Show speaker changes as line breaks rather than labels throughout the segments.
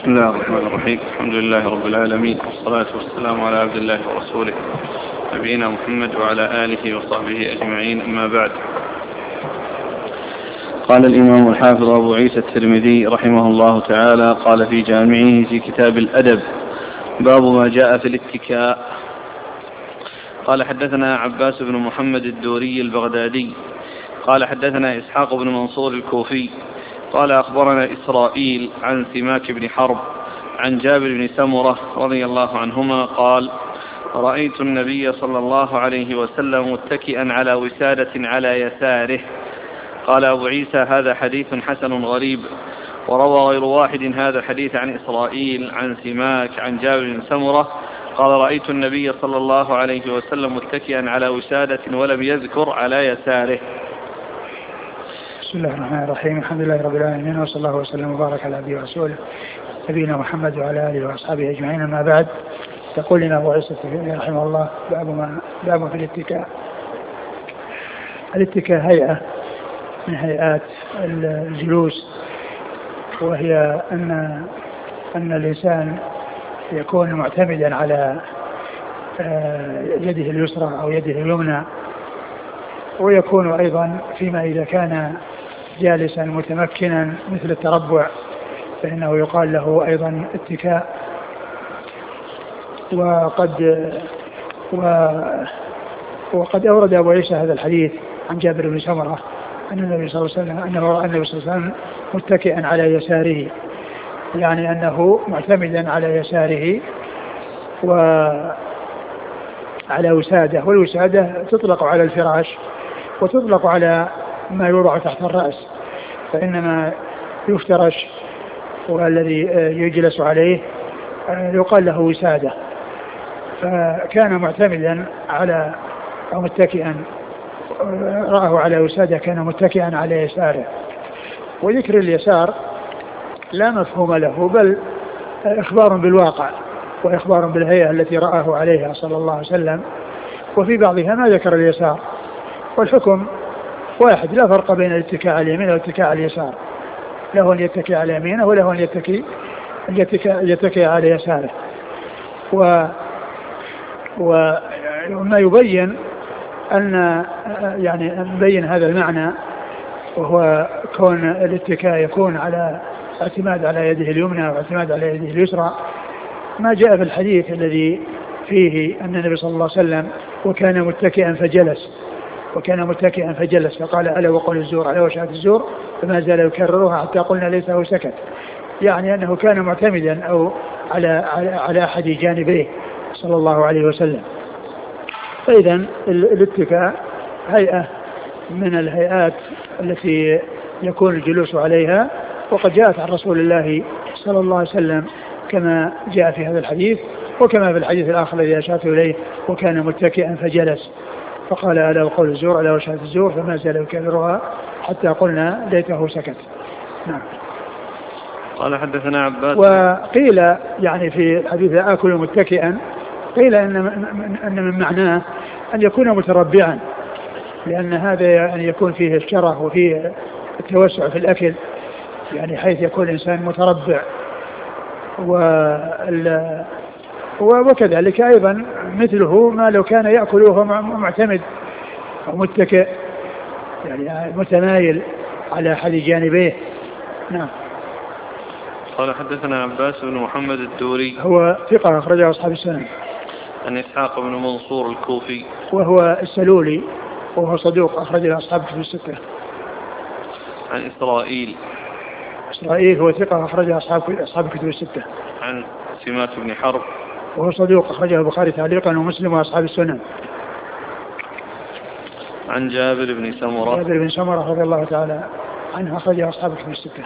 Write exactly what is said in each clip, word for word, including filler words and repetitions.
بسم الله الرحمن الرحيم. الحمد لله رب العالمين، والصلاة والسلام على عبد الله ورسوله نبينا محمد وعلى آله وصحبه أجمعين، أما بعد. قال الإمام الحافظ أبو عيسى الترمذي رحمه الله تعالى قال في جامعه في كتاب الأدب: باب ما جاء في الاتكاء. قال حدثنا عباس بن محمد الدوري البغدادي قال حدثنا إسحاق بن منصور الكوفي قال أخبرنا إسرائيل عن سماك بن حرب عن جابر بن سمرة رضي الله عنهما قال: رأيت النبي صلى الله عليه وسلم متكئا على وسادة على يساره. قال أبو عيسى: هذا حديث حسن غريب. وروى غير واحد هذا الحديث عن إسرائيل عن سماك عن جابر بن سمرة قال: رأيت النبي صلى الله عليه وسلم متكئا على وسادة ولم يذكر على يساره.
بسم الله الرحمن الرحيم. الحمد لله رب العالمين، وصلى الله وسلم وبارك على عبده ورسوله نبينا محمد وعلى آله وأصحابه أجمعين، أما بعد. تقول لنا أبو عيسى رحمه الله: باب ما باب في الاتكاء. الاتكاء هيئة من هيئات الجلوس، وهي أن أن الإنسان يكون معتمدا على يده اليسرى أو يده اليمنى، ويكون أيضا فيما إذا كان جالسا متمكنا مثل التربع فإنه يقال له أيضا اتكاء. وقد و وقد أورد أبو عيسى هذا الحديث عن جابر بن سمرة أن النبي صلى الله عليه وسلم أنه رأى النبي صلى الله عليه وسلم متكئا على يساره، يعني أنه معتمدا على يساره وعلى وسادة، والوسادة تطلق على الفراش وتطلق على ما يوضع تحت الرأس، فإنما يفترش والذي يجلس عليه يقال له وسادة. فكان معتمدا على أو متكئا، رآه على وسادة، كان متكئا على يساره. وذكر اليسار لا مفهوم له، بل إخبار بالواقع وإخبار بالهيئة التي رآه عليها صلى الله عليه وسلم، وفي بعضها ما ذكر اليسار، والحكم واحد، لا فرق بين الاتكاء على اليمين والاتكاء على اليسار، له أن يتكي على يمينه وله أن يتكي يتكي على يساره. و وما يبين أن يعني نبين هذا المعنى، وهو كون الاتكاء يكون على اعتماد على يده اليمنى واعتماد على يده اليسرى، ما جاء في الحديث الذي فيه أن النبي صلى الله عليه وسلم وكان متكئا فجلس وكان متكئا فجلس فقال: ألا وقول الزور ألا وشهادة الزور، فما زال يكررها حتى قلنا ليته سكت، يعني أنه كان معتمدا أو على على أحد جانبيه صلى الله عليه وسلم. فإذا الاتكاء هيئة من الهيئات التي يكون الجلوس عليها، وقد جاءت عن رسول الله صلى الله عليه وسلم كما جاء في هذا الحديث، وكما في الحديث الآخر الذي أشرت إليه: وكان متكئا فجلس فقال: ألا وقول الزور ألا وشهادة الزور، فما زال يكررها حتى قلنا ليته سكت. نعم.
قال حدثنا عباس.
وقيل يعني في الحديث: آكل متكئا، قيل إن أن من معناه أن يكون متربعا، لأن هذا يعني يكون فيه الشره وفيه التوسع في الأكل، يعني حيث يكون الإنسان متربع. وكذلك أيضا مثله ما لو كان يأكل وهو معتمد أو متكئ، يعني متمايل على أحد جانبيه. نعم.
قال حدثنا عباس بن محمد الدوري،
هو ثقة أخرجه أصحاب السنن.
عن إسحاق بن منصور الكوفي،
وهو السلولي، وهو صدوق أخرجه أصحاب الكتب الستة.
عن إسرائيل.
إسرائيل هو ثقة أخرجه أصحاب أصحاب الكتب الستة.
عن سماك بن حرب،
وهو صدوق أخرجه البخاري تعليقا ومسلم وأصحاب السنن.
عن جابر بن سمرة.
جابر بن سمرة رضي الله تعالى عنه أخرجه أصحاب الكتب الستة.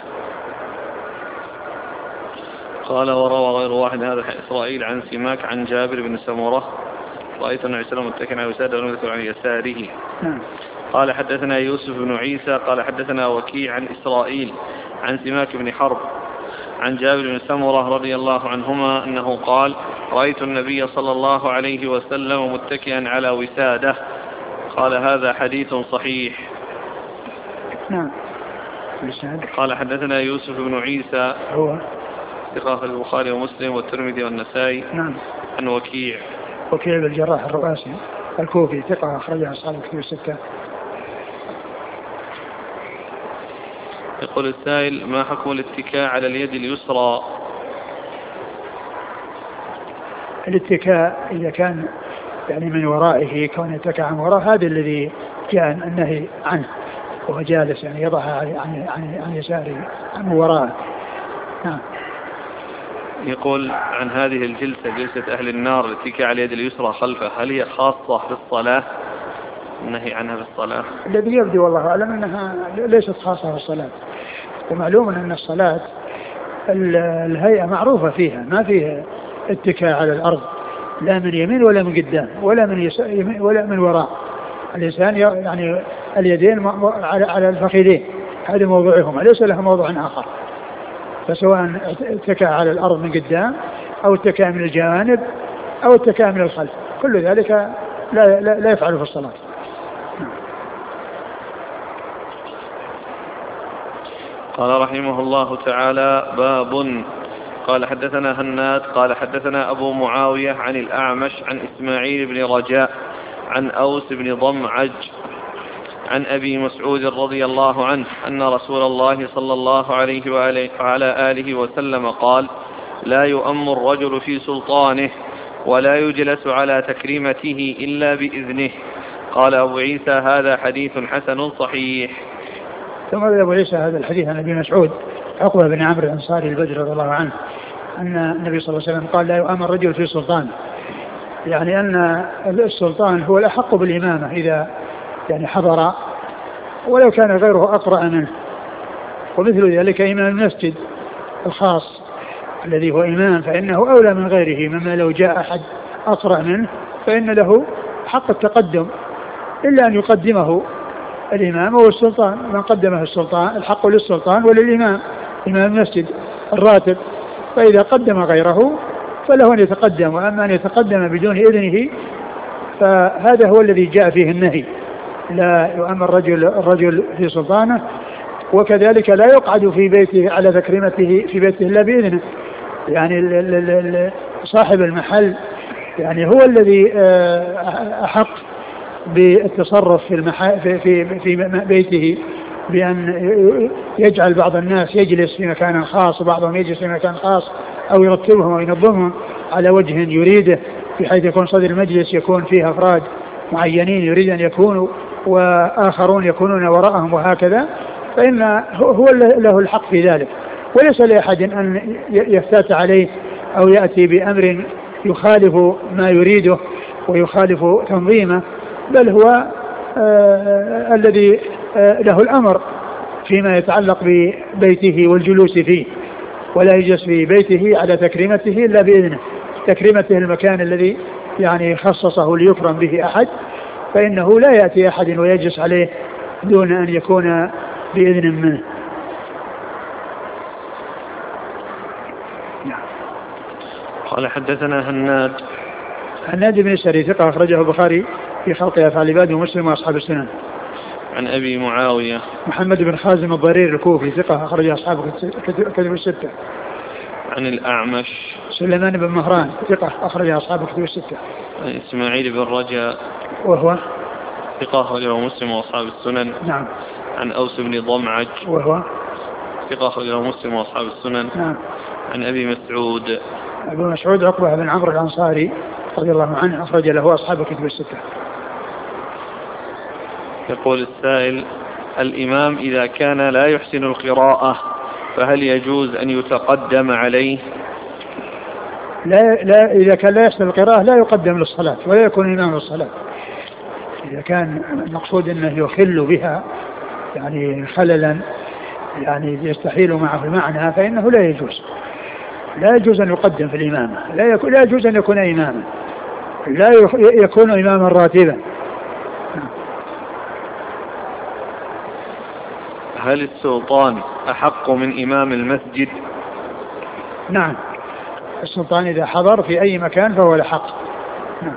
قال: وروى غير واحد هذا إسرائيل عن سماك عن جابر بن سمرة: رأيت النبي صلى الله عليه وسلم متكئا على وسادة ولم يذكر عن يساره.
نعم.
قال حدثنا يوسف بن عيسى قال حدثنا وكيع عن إسرائيل عن سماك بن حرب عن جابر بن سمرة رضي الله عنهما أنه قال: رأيت النبي صلى الله عليه وسلم متكئا على وسادة. قال: هذا حديث صحيح.
نعم.
قال حدثنا يوسف بن عيسى
هو
ثقة أخرجه البخاري ومسلم والترمذي والنسائي.
نعم.
عن وكيع.
وكيع بن الجراح الرؤاسي الكوفي ثقة أخرجه أصحاب الكتب الستة.
يقول السائل: ما حكم الاتكاء على اليد اليسرى؟
الاتكاء إذا كان يعني من ورائه كون يتكى عن وراء، هذا الذي جاء النهي عنه، وهو جالس يعني يضعها عن عن عن يساره عن وراءه. نعم.
يقول: عن هذه الجلسة، جلسة أهل النار الاتكاء على اليد اليسرى خلفه، هل هي خاصة بالصلاة؟ النهي عنها بالصلاة.
الذي يبدو والله أعلم أنها ليست خاصة بالصلاة، ومعلوم أن الصلاة الهيئة معروفة فيها، ما فيها اتكاء على الأرض لا من يمين ولا من قدام ولا من يسار ولا من وراء. الإنسان يعني اليدين على الفخذين، هذا موضوعهما، ليس له موضوع آخر. فسواء اتكاء على الأرض من قدام أو اتكاء من الجانب أو اتكاء من الخلف، كل ذلك لا, لا, لا يفعل في الصلاة.
قال رحمه الله تعالى: باب. قال حدثنا هناد قال حدثنا أبو معاوية عن الأعمش عن إسماعيل بن رجاء عن أوس بن ضمعج عن أبي مسعود رضي الله عنه أن رسول الله صلى الله عليه وعلى آله وسلم قال: لا يؤم الرجل في سلطانه ولا يجلس على تكريمته إلا بإذنه. قال أبو عيسى: هذا حديث حسن صحيح.
ثم أبو عيسى هذا الحديث عن أبي مسعود عقبة بن عمرو الأنصاري البدري رضي الله عنه أن النبي صلى الله عليه وسلم قال: لا يؤم الرجل في سلطانه، يعني أن السلطان هو الأحق بالإمامة إذا يعني حضر ولو كان غيره أقرأ منه. ومثل ذلك إمام المسجد الخاص الذي هو إمام، فإنه أولى من غيره، مما لو جاء أحد أقرأ منه فإن له حق التقدم، إلا أن يقدمه الإمام والسلطان. من قدمه السلطان الحق للسلطان وللإمام، إمام المسجد الراتب، فإذا قدم غيره فله أن يتقدم. وأما أن يتقدم بدون إذنه فهذا هو الذي جاء فيه النهي: لا يؤم الرجل الرجل في سلطانه، وكذلك لا يقعد في بيته على تكريمته في بيته إلا بإذنه. يعني صاحب المحل يعني هو الذي أحق بالتصرف في, المح... في, في, في بيته، بأن يجعل بعض الناس يجلس في مكان خاص وبعضهم يجلس في مكان خاص، أو يرتبهم أو ينظمهم على وجه يريده، بحيث يكون صدر المجلس يكون فيه أفراد معينين يريد أن يكونوا وآخرون يكونون وراءهم، وهكذا. فإن هو له الحق في ذلك، وليس لأحد أن يفتات عليه أو يأتي بأمر يخالف ما يريده ويخالف تنظيمه، بل هو آه الذي آه له الأمر فيما يتعلق ببيته والجلوس فيه، ولا يجلس في بيته على تكريمته إلا بإذنه. تكريمته المكان الذي يعني خصصه ليكرم به أحد، فإنه لا يأتي أحد ويجلس عليه دون أن يكون بإذن منه.
قال حدثنا هناد
هناد بن سري ثقة أخرجه البخاري في خلق أفعال العباد ومسلم وأصحاب السنن.
عن أبي معاوية
محمد بن خازم الضرير الكوفي ثقة أخرجه أصحاب كتب الستة.
عن الأعمش
سليمان بن مهران ثقة أخرجه أصحاب كتب الستة.
عن إسماعيل بن رجاء
وهو
ثقة أخرجه مسلم وأصحاب السنن.
نعم.
عن أوس بن ضمعج
وهو
ثقة أخرجه مسلم وأصحاب السنن.
نعم.
عن أبي مسعود
أبو مسعود عقبة بن عمرو الأنصاري رضي الله عنه أخرج له أصحاب كتب الستة.
يقول السائل: الإمام إذا كان لا يحسن القراءة فهل يجوز أن يتقدم عليه؟
لا, لا إذا كان لا يحسن القراءة لا يقدم للصلاة ولا يكون إمام للصلاة. إذا كان المقصود أنه يخل بها يعني خللا يعني يستحيل معه المعنى فإنه لا يجوز لا يجوز أن يقدم في الإمامة، لا, لا يجوز أن يكون إماما، لا يكون إماما راتبا.
هل السلطان أحق من إمام المسجد؟
نعم، السلطان إذا حضر في أي مكان فهو الحق. نعم.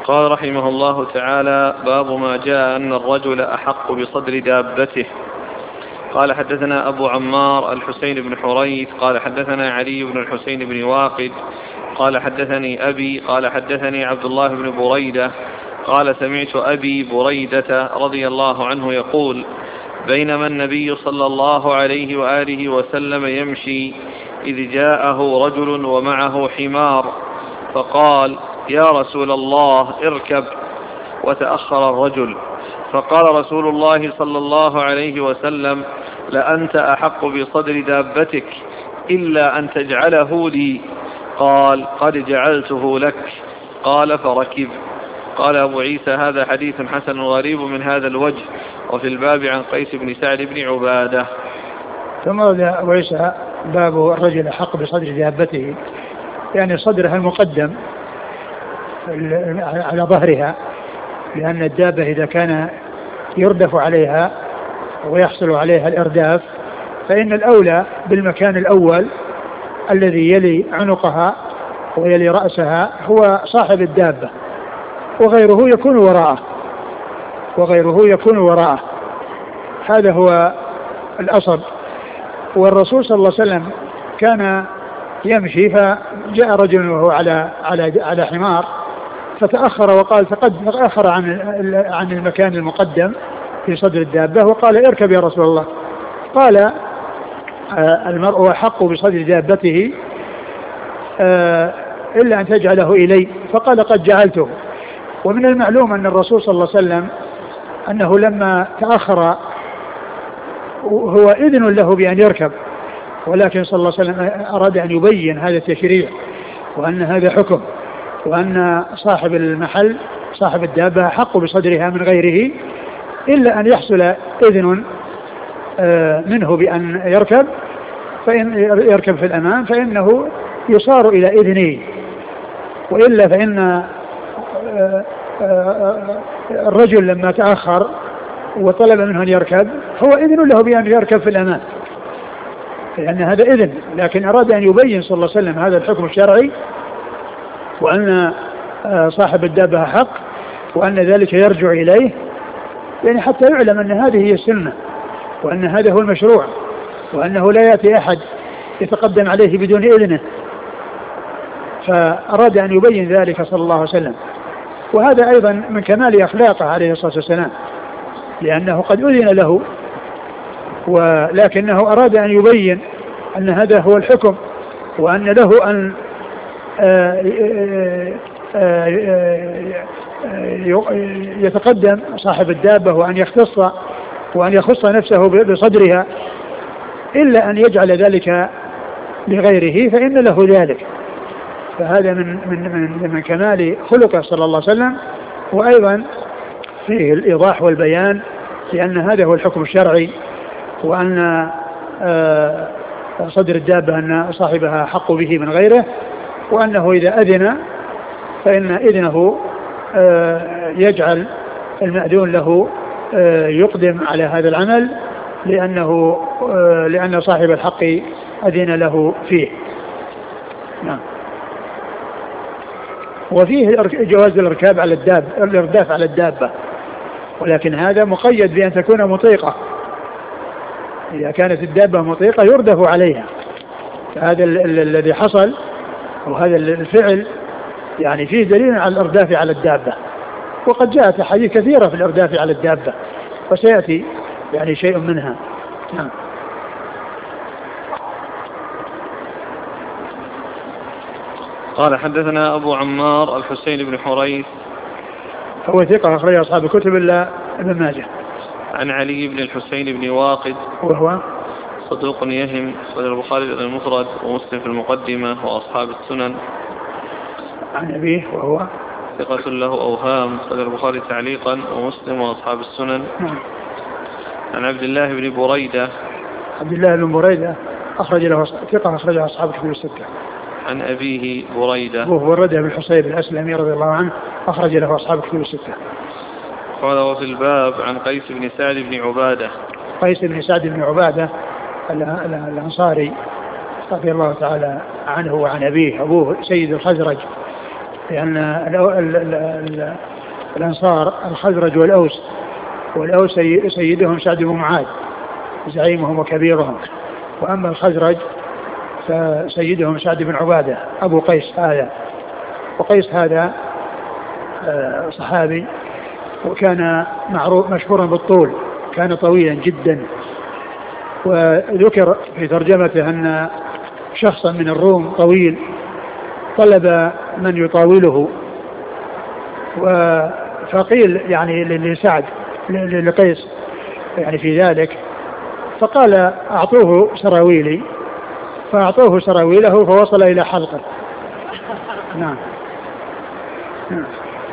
قال رحمه الله تعالى: باب ما جاء أن الرجل أحق بصدر دابته. قال حدثنا أبو عمار الحسين بن حريث قال حدثنا علي بن الحسين بن واقد قال حدثني أبي قال حدثني عبد الله بن بريدة قال سمعت أبي بريدة رضي الله عنه يقول: بينما النبي صلى الله عليه وآله وسلم يمشي إذ جاءه رجل ومعه حمار فقال: يا رسول الله اركب. وتأخر الرجل فقال رسول الله صلى الله عليه وسلم: لأنت أحق بصدر دابتك إلا أن تجعله لي. قال: قد جعلته لك. قال: فركب. قال أبو عيسى: هذا حديث حسن غريب من هذا الوجه. وفي الباب عن قيس بن سعد بن عبادة.
ثم قال أبو عيسى: باب الرجل أحق بصدر دابته، يعني صدرها المقدم على ظهرها، لأن الدابة إذا كان يردف عليها ويحصل عليها الإرداف فإن الأولى بالمكان الأول الذي يلي عنقها ويلي رأسها هو صاحب الدابة، وغيره يكون وراءه وغيره يكون وراءه هذا هو الأصل. والرسول صلى الله عليه وسلم كان يمشي فجاء رجل وهو على على على حمار فتأخر وقال تأخر عن عن المكان المقدم في صدر الدابة وقال: اركب يا رسول الله. قال: المرء أحق بصدر دابته إلا أن تجعله إلي. فقال: قد جعلته. ومن المعلوم أن الرسول صلى الله عليه وسلم أنه لما تأخر هو إذن له بأن يركب، ولكن صلى الله عليه وسلم أراد أن يبين هذا التشريع وأن هذا حكم، وأن صاحب المحل صاحب الدابة حق بصدرها من غيره إلا أن يحصل إذن منه بأن يركب، فإن يركب في الأمام فإنه يصار إلى إذنه، وإلا فإن الرجل لما تأخر وطلب منه أن يركب هو إذن له بأن يركب في الأمام، لأن هذا إذن، لكن أراد أن يبين صلى الله عليه وسلم هذا الحكم الشرعي وأن صاحب الدابة حق وأن ذلك يرجع إليه، يعني حتى يعلم أن هذه هي السنة وأن هذا هو المشروع، وأنه لا يأتي أحد يتقدم عليه بدون إذنه، فأراد أن يبين ذلك صلى الله عليه وسلم. وهذا أيضا من كمال أخلاقه عليه الصلاة والسلام، لأنه قد أذن له ولكنه أراد أن يبين أن هذا هو الحكم، وأن له أن يتقدم صاحب الدابة وأن يختص وأن يخص نفسه بصدرها إلا أن يجعل ذلك لغيره فإن له ذلك. فهذا من من من, من كمال خلقه صلى الله عليه وسلم، وأيضا فيه الإيضاح والبيان لأن هذا هو الحكم الشرعي، وأن صدر الدابة أن صاحبها حق به من غيره، وأنه إذا أذن فإن إذنه يجعل المأذون له يقدم على هذا العمل لأنه لأن صاحب الحق أذن له فيه. نعم. وفيه جواز الاركاب على الدابة، الارداف على الدابة، ولكن هذا مقيد بأن تكون مطيقة. إذا كانت الدابة مطيقة يردف عليها، هذا الذي حصل وهذا الفعل يعني فيه دليل على الإرداف على الدابة، وقد جاءت أحاديث كثيرة في الإرداف على الدابة وسيأتي يعني شيء منها. نعم.
قال حدثنا أبو عمار الحسين بن حريث
هو ثقة أخرج أصحاب الكتب إلا ابن ماجه.
عن علي بن الحسين بن واقد
وهو
صدوق يهم، صدر البخاري المفرد ومسلم في المقدمة وأصحاب السنن.
عن أبيه وهو
ثقة له أوهام، صدر البخاري تعليقا ومسلم وأصحاب السنن.
نعم.
عن عبد الله بن بريدة
عبد الله بن بريدة أخرج له ثقة أخرج أصحاب الكتب الستة.
عن أبيه بريدة
وهو بريدة بن الحصيب الأسلمي رضي الله عنه أخرج له أصحاب الكتب الستة.
قال وفي الباب عن قيس بن سعد بن عبادة
قيس بن سعد بن عبادة الأنصاري رضي الله تعالى عنه وعن أبيه. أبوه سيد الخزرج لأن الأنصار الخزرج والأوس، والأوس سيدهم سعد بن معاذ زعيمهم وكبيرهم، وأما الخزرج فسيدهم سعد بن عبادة أبو قيس هذا. وقيس هذا صحابي وكان معروف مشهورا بالطول، كان طويلا جدا. وذكر في ترجمته أن شخصا من الروم طويل طلب من يطاوله، فقيل يعني لسعد لقيس يعني في ذلك، فقال أعطوه سراويلي، فأعطوه سراويله فوصل إلى حلقه. نعم. نعم.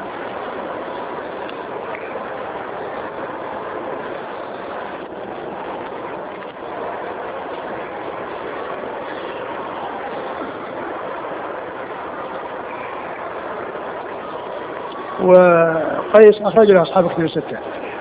وقيس أخرج له أصحاب كتب الستة.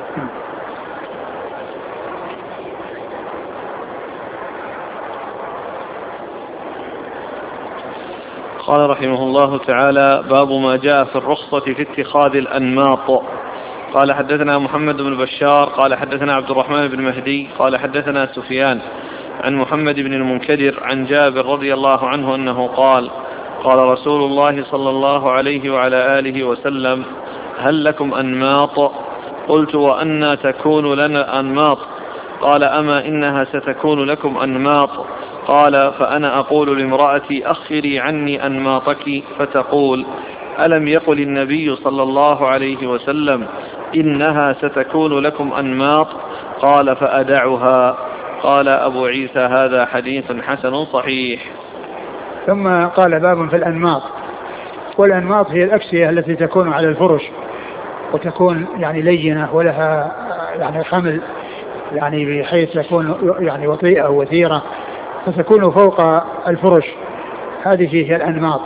قال رحمه الله تعالى: باب ما جاء في الرخصة في اتخاذ الأنماط. قال حدثنا محمد بن بشار قال حدثنا عبد الرحمن بن مهدي قال حدثنا سفيان عن محمد بن المنكدر عن جابر رضي الله عنه أنه قال: قال رسول الله صلى الله عليه وعلى آله وسلم: هل لكم أنماط؟ قلت: وأنى تكون لنا أنماط؟ قال: أما إنها ستكون لكم أنماط. قال: فأنا أقول لامرأتي: أخري عني أنماطك، فتقول: ألم يقل النبي صلى الله عليه وسلم: إنها ستكون لكم أنماط؟ قال: فأدعها. قال أبو عيسى: هذا حديث حسن صحيح.
ثم قال: باب في الأنماط. والأنماط هي الأكسية التي تكون على الفرش وتكون يعني لينة ولها يعني خمل، يعني بحيث تكون يعني وطيئة وثيرة فتكون فوق الفرش، هذه هي الأنماط.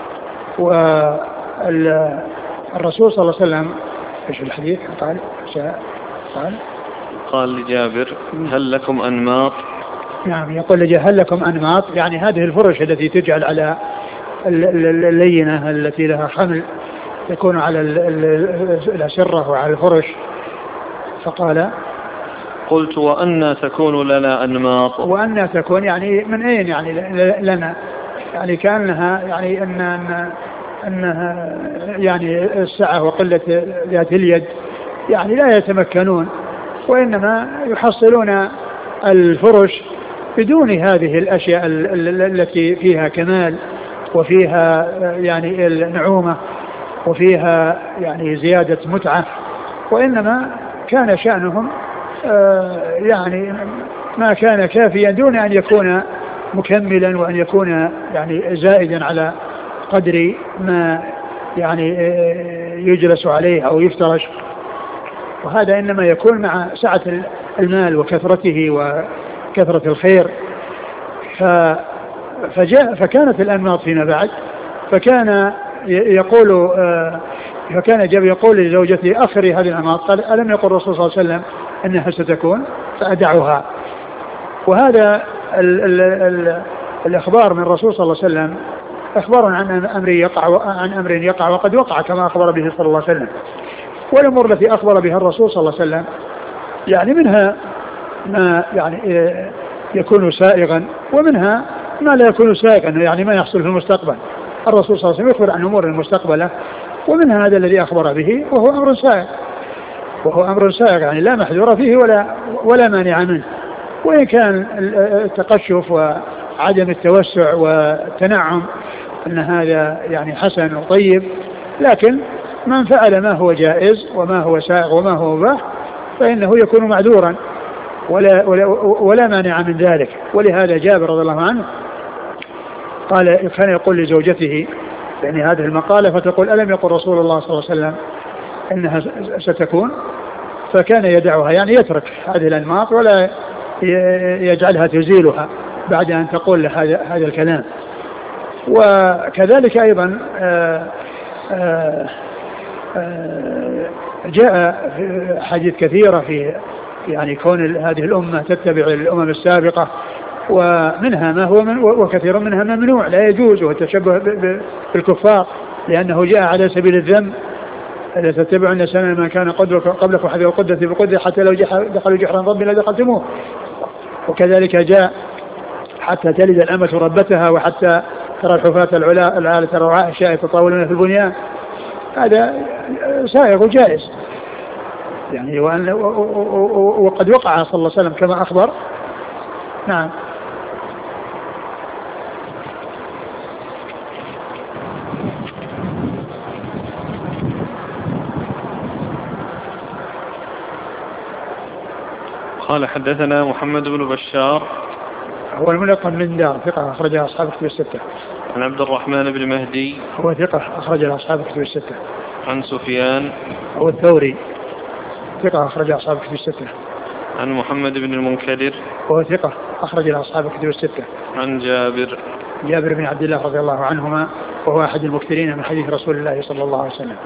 والرسول صلى الله عليه وسلم ايش الحديث قال؟ قال
قال لجابر: هل لكم أنماط؟
نعم، يقول لجابر: هل لكم أنماط؟ يعني هذه الفرش التي تجعل على اللينة التي لها خمل تكون على الأسرة وعلى الفرش. فقال:
قلت: وأنى تكون لنا أنماط؟
وأنى تكون يعني من أين يعني لنا؟ يعني كأنها يعني أن أنها يعني السعة وقلة ذات اليد، يعني لا يتمكنون، وإنما يحصلون الفرش بدون هذه الأشياء التي فيها كمال وفيها يعني النعومة وفيها يعني زيادة متعة، وإنما كان شأنهم يعني ما كان كافيا دون أن يكون مكملا وأن يكون يعني زائدا على قدر ما يعني يجلس عليه أو يفترش. وهذا إنما يكون مع سعة المال وكثرته وكثرة الخير. فجاء فكانت الأنماط فيما بعد، فكان يقول فكان جاب يقول لزوجته: أخري هذه الأنماط. قال: ألم يقل الرسول صلى الله عليه وسلم أنها ستكون؟ فأدعها. وهذا ال ال ال الإخبار من الرسول صلى الله عليه وسلم إخبار عن أمر يقع عن أمر يقع وقد وقع كما أخبر به صلى الله عليه وسلم. والأمور التي أخبر بها الرسول صلى الله عليه وسلم يعني منها ما يعني يكون سائغا، ومنها ما لا يكون سائغا يعني ما يحصل في المستقبل. الرسول صلى الله عليه وسلم يخبر عن أمور المستقبلة، ومنها هذا الذي أخبر به وهو أمر سائغ وهو أمر سائغ يعني لا محذور فيه ولا ولا مانع منه. وإن كان التقشف وعدم التوسع والتنعم أن هذا يعني حسن وطيب، لكن من فعل ما هو جائز وما هو سائغ وما هو مباح فإنه يكون معذورا ولا, ولا, ولا مانع من ذلك. ولهذا جابر رضي الله عنه قال كان يقول لزوجته يعني هذه المقالة فتقول: ألم يقل رسول الله صلى الله عليه وسلم إنها ستكون؟ فكان يدعها يعني يترك هذه الأنماط ولا يجعلها تزيلها بعد أن تقول هذا هذا الكلام. وكذلك أيضا آآ آآ آآ جاء حديث كثيرة في يعني كون هذه الأمة تتبع الأمم السابقة، ومنها ما هو من وكثير منها ممنوع لا يجوز، والتشبه بالكفار لأنه جاء على سبيل الذم: ألا تتبعن سنن من كان قبلكم حذو القدة بقدة حتى لو دخلوا جحرا ضب لدخلتموه. وكذلك جاء: حتى تلد الأمة ربتها، وحتى ترى الحفاة العالة الرعاء الشاء يتطاولون في البنيان. هذا سائغ وجائز يعني، وقد وقع صلى الله عليه وسلم كما أخبر. نعم.
قال حدثنا محمد بن بشار
هو الملقب من دار، ثقة أخرجها أصحاب كتب الستة.
عن عبد الرحمن بن مهدي
هو ثقة أخرجها أصحاب كتب الستة.
عن سفيان
هو الثوري ثقة أخرجها أصحاب كتب الستة.
عن محمد بن المنكدر
هو ثقة أخرجها أصحاب كتب الستة.
عن جابر
جابر بن عبد الله رضي الله عنهما، وهو أحد المكثرين من حديث رسول الله صلى الله عليه وسلم.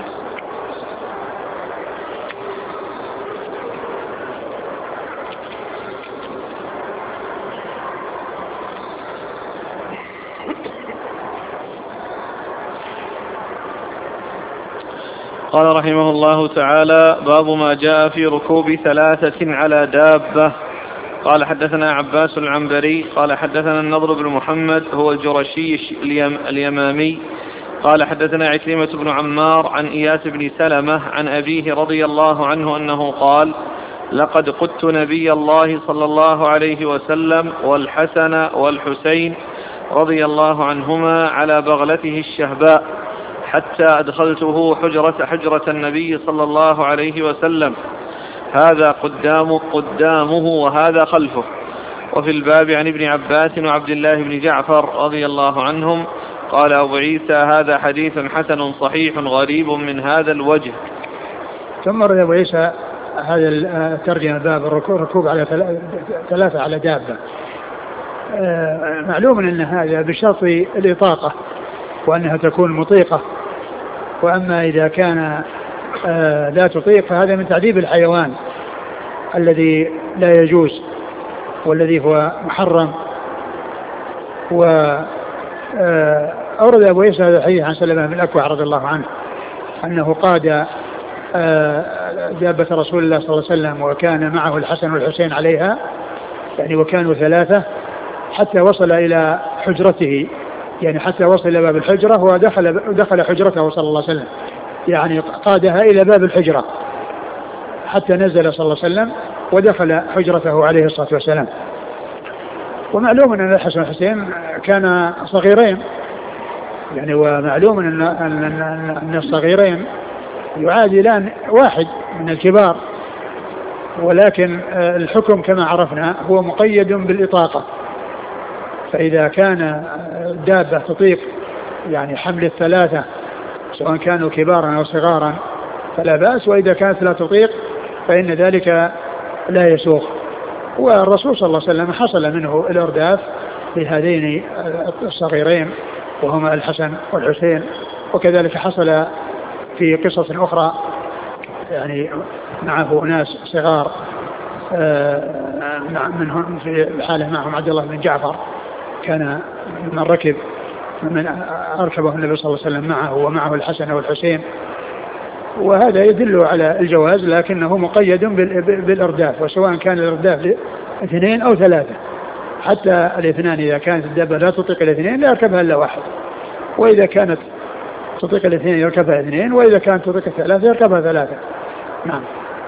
قال رحمه الله تعالى: باب ما جاء في ركوب ثلاثة على دابة. قال حدثنا عباس العنبري قال حدثنا النضر بن محمد هو الجرشي اليمامي قال حدثنا عكرمة بن عمار عن إياس بن سلمة عن أبيه رضي الله عنه أنه قال: لقد قدت نبي الله صلى الله عليه وسلم والحسن والحسين رضي الله عنهما على بغلته الشهباء حتى أدخلته حجرة حجرة النبي صلى الله عليه وسلم، هذا قدامه, قدامه وهذا خلفه. وفي الباب عن ابن عباس وعبد الله بن جعفر رضي الله عنهم. قال أبو عيسى: هذا حديث حسن صحيح غريب من هذا الوجه.
ثم رد أبو عيسى هذا الترجمة باب الركوب على ثلاثة على دابة. معلوم أن هذا بشرط الإطاقة وأنها تكون مطيقة، وأما إذا كان لا تطيق فهذا من تعذيب الحيوان الذي لا يجوز والذي هو محرم. وأورد أبو عيسى هذا الحديث عن سلمة بن الأكوع رضي الله عنه أنه قاد دابة رسول الله صلى الله عليه وسلم وكان معه الحسن والحسين عليها، يعني وكانوا ثلاثة، حتى وصل إلى حجرته، يعني حتى وصل إلى باب الحجرة ودخل دخل حجرته صلى الله عليه وسلم، يعني قادها إلى باب الحجرة حتى نزل صلى الله عليه وسلم ودخل حجرته عليه الصلاة والسلام. ومعلوم أن الحسن والحسين كان صغيرين، يعني ومعلوم أن أن الصغيرين يعادلان واحد من الكبار، ولكن الحكم كما عرفنا هو مقيد بالإطاقة. فإذا كان دابة تطيق يعني حمل الثلاثة سواء كانوا كبارا أو صغارا فلا بأس، وإذا كانت لا تطيق فإن ذلك لا يسوق. والرسول صلى الله عليه وسلم حصل منه الإرداف لهذين الصغيرين وهما الحسن والحسين، وكذلك حصل في قصص أخرى يعني معه ناس صغار منهم في الحالة معهم عبد الله بن جعفر كان من ركب من أركبه النبي صلى الله عليه وسلم معه ومعه الحسن والحسين، وهذا يدل على الجواز لكنه مقيد بالإرداف، وسواء كان الإرداف اثنين أو ثلاثة، حتى الاثنان إذا كانت الدابة لا تطيق الاثنين لا يركبها إلا واحد، وإذا كانت تطيق الاثنين يركبها اثنين، وإذا كانت تطيق الثلاثة يركبها ثلاثة. نعم.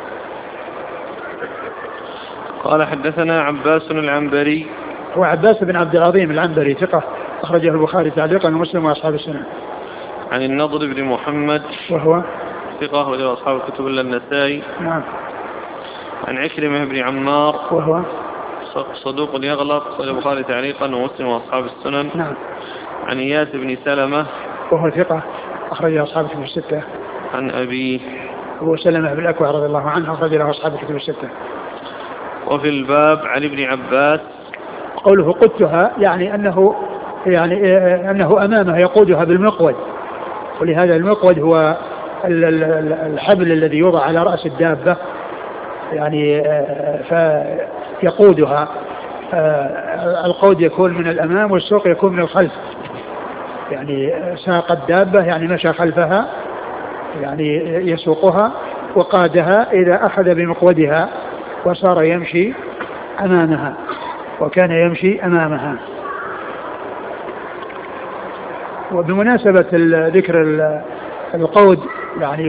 قال حدثنا عباس العنبري
هو عباس بن عبد العظيم العنبري ثقة أخرجه البخاري تعليقا ومسلم وأصحاب السنن.
عن النضر بن محمد
وهو
ثقة أخرجه أصحاب الكتب إلا النسائي.
نعم.
عن عكرمة بن عمار
وهو
صدوق يغلط أخرجه البخاري تعليقا ومسلم وأصحاب السنن.
نعم.
عن إياس بن سلمة
وهو ثقة أخرجه أصحاب الكتب الستة.
عن أبيه
أبو سلمة بن الأكوع رضي الله عنه أخرج له أصحاب الكتب الستة.
وفي الباب عن ابن عباس
قوله قدتها يعني أنه يعني أنه أمامه يقودها بالمقود، ولهذا المقود هو الحبل الذي يوضع على رأس الدابة يعني فيقودها. القود يكون من الأمام والسوق يكون من الخلف، يعني ساق الدابة يعني مشى خلفها يعني يسوقها وقادها إذا أخذ بمقودها وصار يمشي أمامها وكان يمشي أمامها. وبمناسبة ذكر القود يعني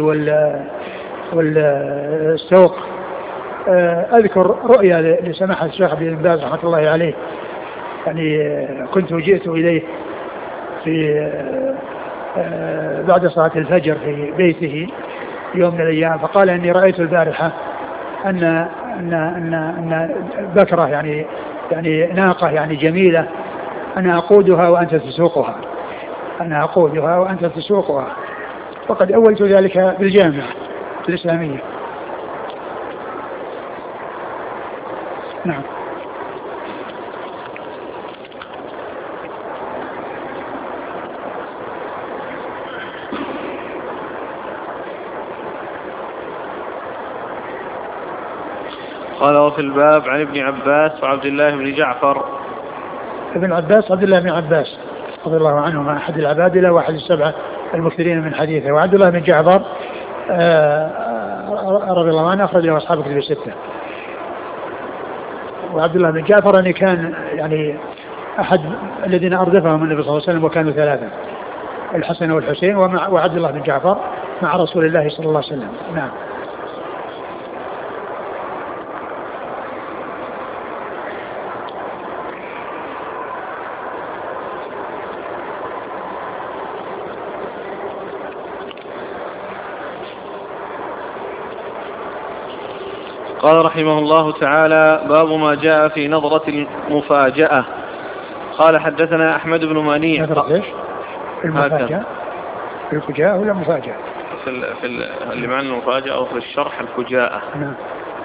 والسوق أذكر رؤيا لسماحة الشيخ عبد العزيز بن باز رحمة الله عليه، يعني كنت جئت إليه في بعد صلاة الفجر في بيته يوم من الأيام، فقال إني رأيت البارحة أن أن أن أن بكرة يعني يعني ناقة يعني جميلة أنا أقودها وأنت تسوقها، أنا أقودها وأنت تسوقها، وقد أولت ذلك بالجامعة الإسلامية. نعم.
قال وفي الباب عن ابن عباس وعبد الله بن جعفر.
ابن عباس عبد الله بن عباس رضي الله عنهما أحد العبادلة وأحد السبعة المكثرين من حديثه، وعبد الله بن جعفر رضي الله عنه أخرج له أصحاب الكتب الستة. وعبد الله بن جعفر أن كان يعني أحد الذين أردفهم النبي صلى الله عليه وسلم وكانوا ثلاثة، الحسن والحسين وعبد الله بن جعفر مع رسول الله صلى الله عليه وسلم. نعم.
قال رحمه الله تعالى باب ما جاء في نظرة المفاجأة. قال حدثنا أحمد بن منيع.
نظرة ايش؟ المفاجأة؟ الفجاءة ولا المفاجأة؟
في ال في ال اللي معنى المفاجأة أو في الشرح الفجاءة.
نعم.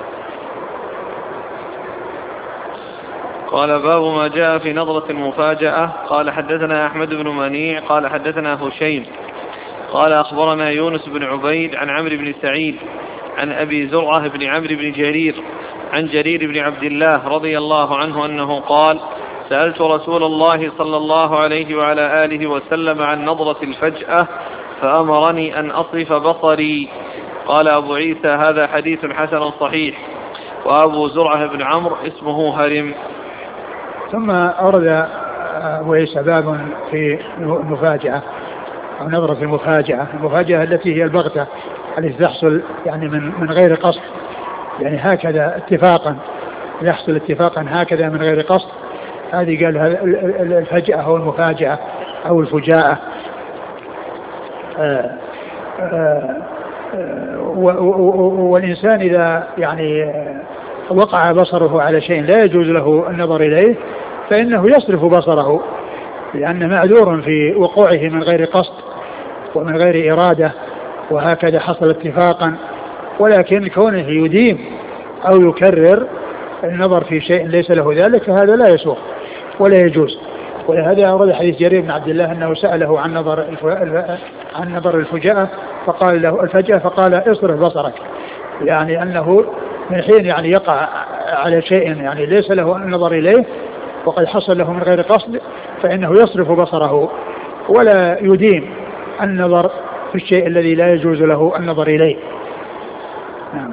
قال باب ما جاء في نظرة المفاجأة. قال حدثنا أحمد بن منيع قال حدثنا هشيم قال أخبرنا يونس بن عبيد عن عمرو بن سعيد عن أبي زرعة بن عمرو بن جرير عن جرير بن عبد الله رضي الله عنه أنه قال سألت رسول الله صلى الله عليه وعلى آله وسلم عن نظرة الفجأة فأمرني أن أصرف بصري. قال أبو عيسى هذا حديث حسن صحيح. وأبو زرعة بن عمرو اسمه هرم.
ثم أورد أبو عيسى باب في المفاجأة أو نظرة المفاجأة، المفاجأة التي هي البغتة التي تحصل يعني من من غير قصد، يعني هكذا اتفاقا يحصل اتفاقا هكذا من غير قصد، هذه قال الفجأة أو المفاجأة أو الفجاءة. آآ آآ والإنسان إذا يعني وقع بصره على شيء لا يجوز له النظر إليه فإنه يصرف بصره، لأن معذور في وقوعه من غير قصد ومن غير إرادة، وهكذا حصل اتفاقا. ولكن كونه يديم أو يكرر النظر في شيء ليس له ذلك هذا لا يسوق ولا يجوز. ولهذا أورد حديث جرير بن عبد الله أنه سأله عن نظر عن نظر الفجأة فقال له الفجأة فقال اصرف بصرك، يعني أنه من حين يعني يقع على شيء يعني ليس له النظر إليه وقد حصل له من غير قصد فإنه يصرف بصره ولا يديم النظر في الشيء الذي لا يجوز له النظر إليه. نعم.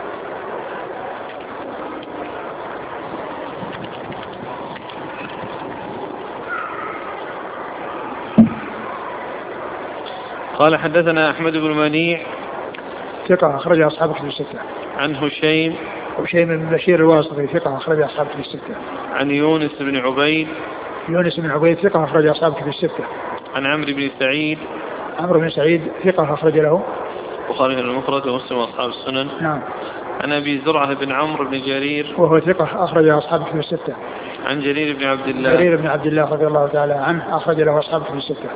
قال حدثنا أحمد بن منيع
ثقة أخرج أصحاب الكتب الستة.
عن هشيم
هشيم بن بشير الواسطي ثقة أخرج أصحاب الكتب الستة.
عن يونس بن عبيد
يونس بن عبيد ثقة أخرج أصحاب الكتب الستة.
عن عمرو بن سعيد
عمرو بن سعيد ثقة أخرج له
البخاري المفرد ومسلم وأصحاب السنن.
نعم.
عن أبي زرعة بن عمرو بن جرير
وهو ثقة أخرج أصحاب الكتب الستة.
عن جرير بن عبد الله
جرير بن عبد الله رضي الله تعالى عنه أخرج له أصحاب الكتب الستة.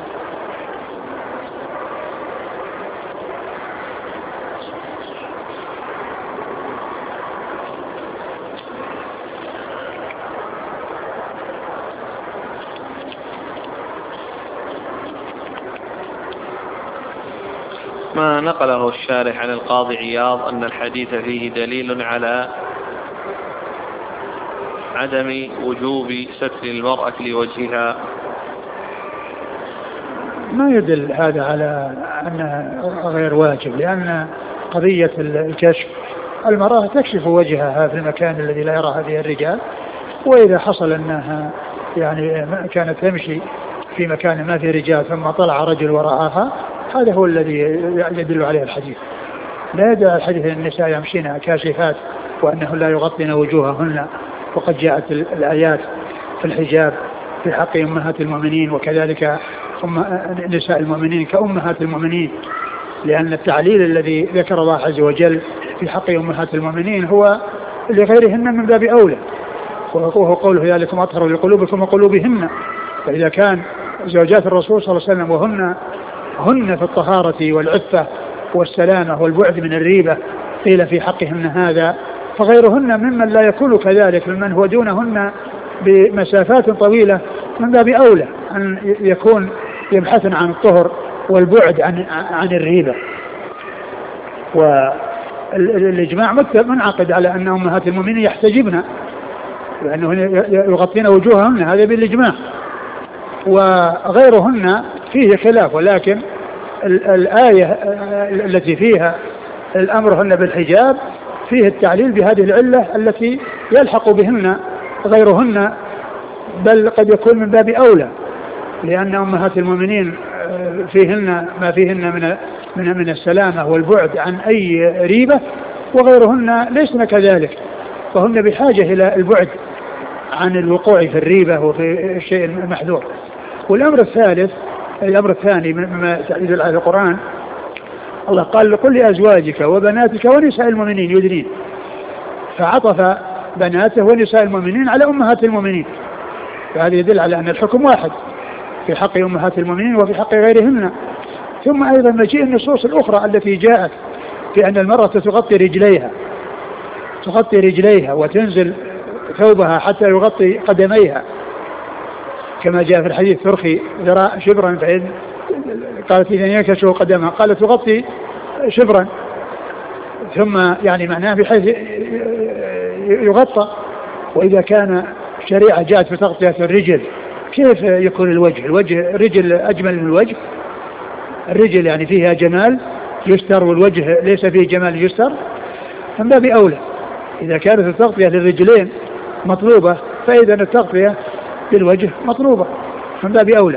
ما نقله الشارح عن القاضي عياض أن الحديث فيه دليل على عدم وجوب ستر المرأة لوجهها،
ما يدل هذا على أنه غير واجب، لأن قضية الكشف المرأة تكشف وجهها في المكان الذي لا يراها فيه الرجال، وإذا حصل أنها يعني كانت تمشي في مكان ما فيه رجال ثم طلع رجل وراءها، هذا هو الذي يدل عليه الحديث. لا يدل الحديث أن النساء يمشين كاشفات وأنه لا يغطين وجوههن، وقد جاءت الآيات في الحجاب في حق أمهات المؤمنين، وكذلك نساء المؤمنين كأمهات المؤمنين، لأن التعليل الذي ذكر الله عز وجل في حق أمهات المؤمنين هو لغيرهن من باب أولى، وهو قوله ذلكم أطهر لقلوبكم وقلوبهن. فإذا كان زوجات الرسول صلى الله عليه وسلم وهن هن في الطهارة والعفة والسلامة والبعد من الريبة قيل في حقهن هذا، فغيرهن ممن لا يكون كذلك ممن هو دونهن بمسافات طويلة من باب أولى أن يكون يبحثن عن الطهر والبعد عن عن الريبة. والإجماع منعقد على أن أمهات المؤمنين يحتجبن، لأنه يغطين وجوههن، هذا بالإجماع. وغيرهن فيه خلاف، ولكن الآية التي فيها الأمر هن بالحجاب فيه التعليل بهذه العلة التي يلحق بهن غيرهن، بل قد يكون من باب أولى، لأن أمهات المؤمنين فيهن ما فيهن من من من السلامة والبعد عن أي ريبة، وغيرهن ليسن كذلك، فهن بحاجة إلى البعد عن الوقوع في الريبة وفي الشيء المحذور. والأمر الثالث الأمر الثاني مما يدل على القرآن، الله قال لقل لأزواجك وبناتك ونساء المؤمنين يدنين، فعطف بناته ونساء المؤمنين على أمهات المؤمنين، فهذا يدل على أن الحكم واحد في حق أمهات المؤمنين وفي حق غيرهن. ثم أيضا مجيء النصوص الأخرى التي جاءت في أن المرأة تغطي رجليها تغطي رجليها وتنزل ثوبها حتى يغطي قدميها، كما جاء في الحديث ترخي ذراع شبرا، فإن قالت إذا ينكشف قدمها قالت تغطي شبرا، ثم يعني معناه بحيث يغطى. وإذا كان شريعة جاءت في تغطية الرجل كيف يكون الوجه؟ الوجه الرجل أجمل من الوجه، الرجل يعني فيها جمال يستر والوجه ليس فيه جمال يستر، من باب أولى إذا كانت التغطية للرجلين مطلوبة فإذا التغطية للوجه مطلوبة من باب أولى.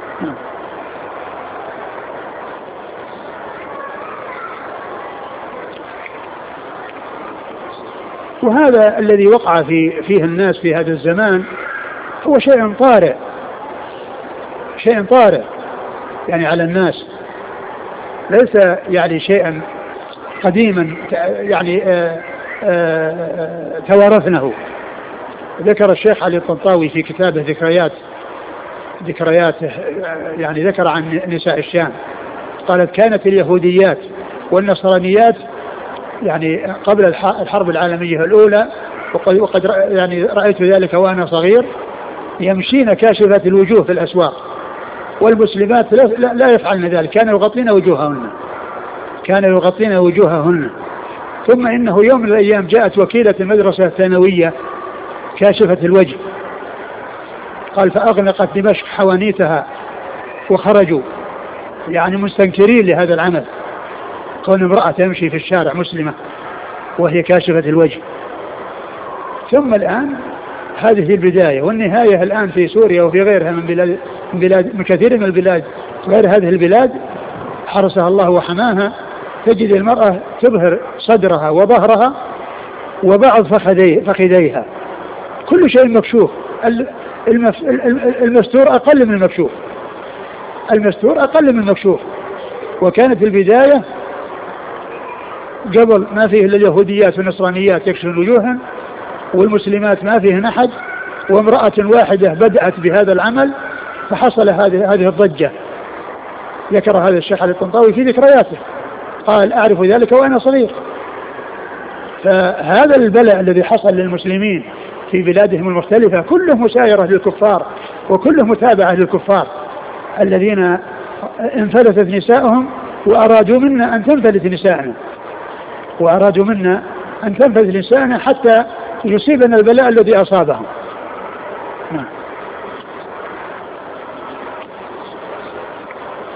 وهذا الذي وقع في فيه الناس في هذا الزمان هو شيء طارئ شيء طارئ يعني على الناس، ليس يعني شيئا قديما يعني آآ آآ توارثنه. ذكر الشيخ علي الطنطاوي في كتابه ذكريات ذكريات يعني ذكر عن نساء الشام، قالت كانت اليهوديات والنصرانيات يعني قبل الحرب العالمية الأولى، وقد, وقد يعني رأيت ذلك وأنا صغير، يمشين كاشفات الوجوه في الأسواق، والمسلمات لا, لا يفعلن ذلك، كانوا يغطين وجوههن كانوا يغطين وجوههن ثم إنه يوم من الأيام جاءت وكيلة المدرسة الثانوية كاشفة الوجه، قال فأغلقت دمشق حوانيتها وخرجوا يعني مستنكرين لهذا العمل، كون امرأة تمشي في الشارع مسلمة وهي كاشفة الوجه. ثم الآن هذه البداية، والنهاية الآن في سوريا وفي غيرها من بلاد من, بلاد من كثير من البلاد غير هذه البلاد حرسها الله وحماها، تجد المرأة تظهر صدرها وظهرها وبعض فخذيها، كل شيء مكشوف، المستور أقل من المكشوف المستور أقل من المكشوف. وكانت البداية قبل ما فيه إلا اليهوديات والنصرانيات يكشفن وجوههم، والمسلمات ما فيهن أحد، وامرأة واحدة بدأت بهذا العمل فحصل هذه هذه الضجة. ذكر هذا الشيخ علي الطنطاوي في ذكرياته، قال أعرف ذلك وأنا صغير. فهذا البلاء الذي حصل للمسلمين في بلادهم المختلفة كله مسايرة للكفار وكله متابعة للكفار الذين انفلتت نسائهم وأرادوا منا أن تنفلت نسائنا وأرادوا منا أن تنفلت نسائنا حتى يصيبنا البلاء الذي أصابهم. نعم.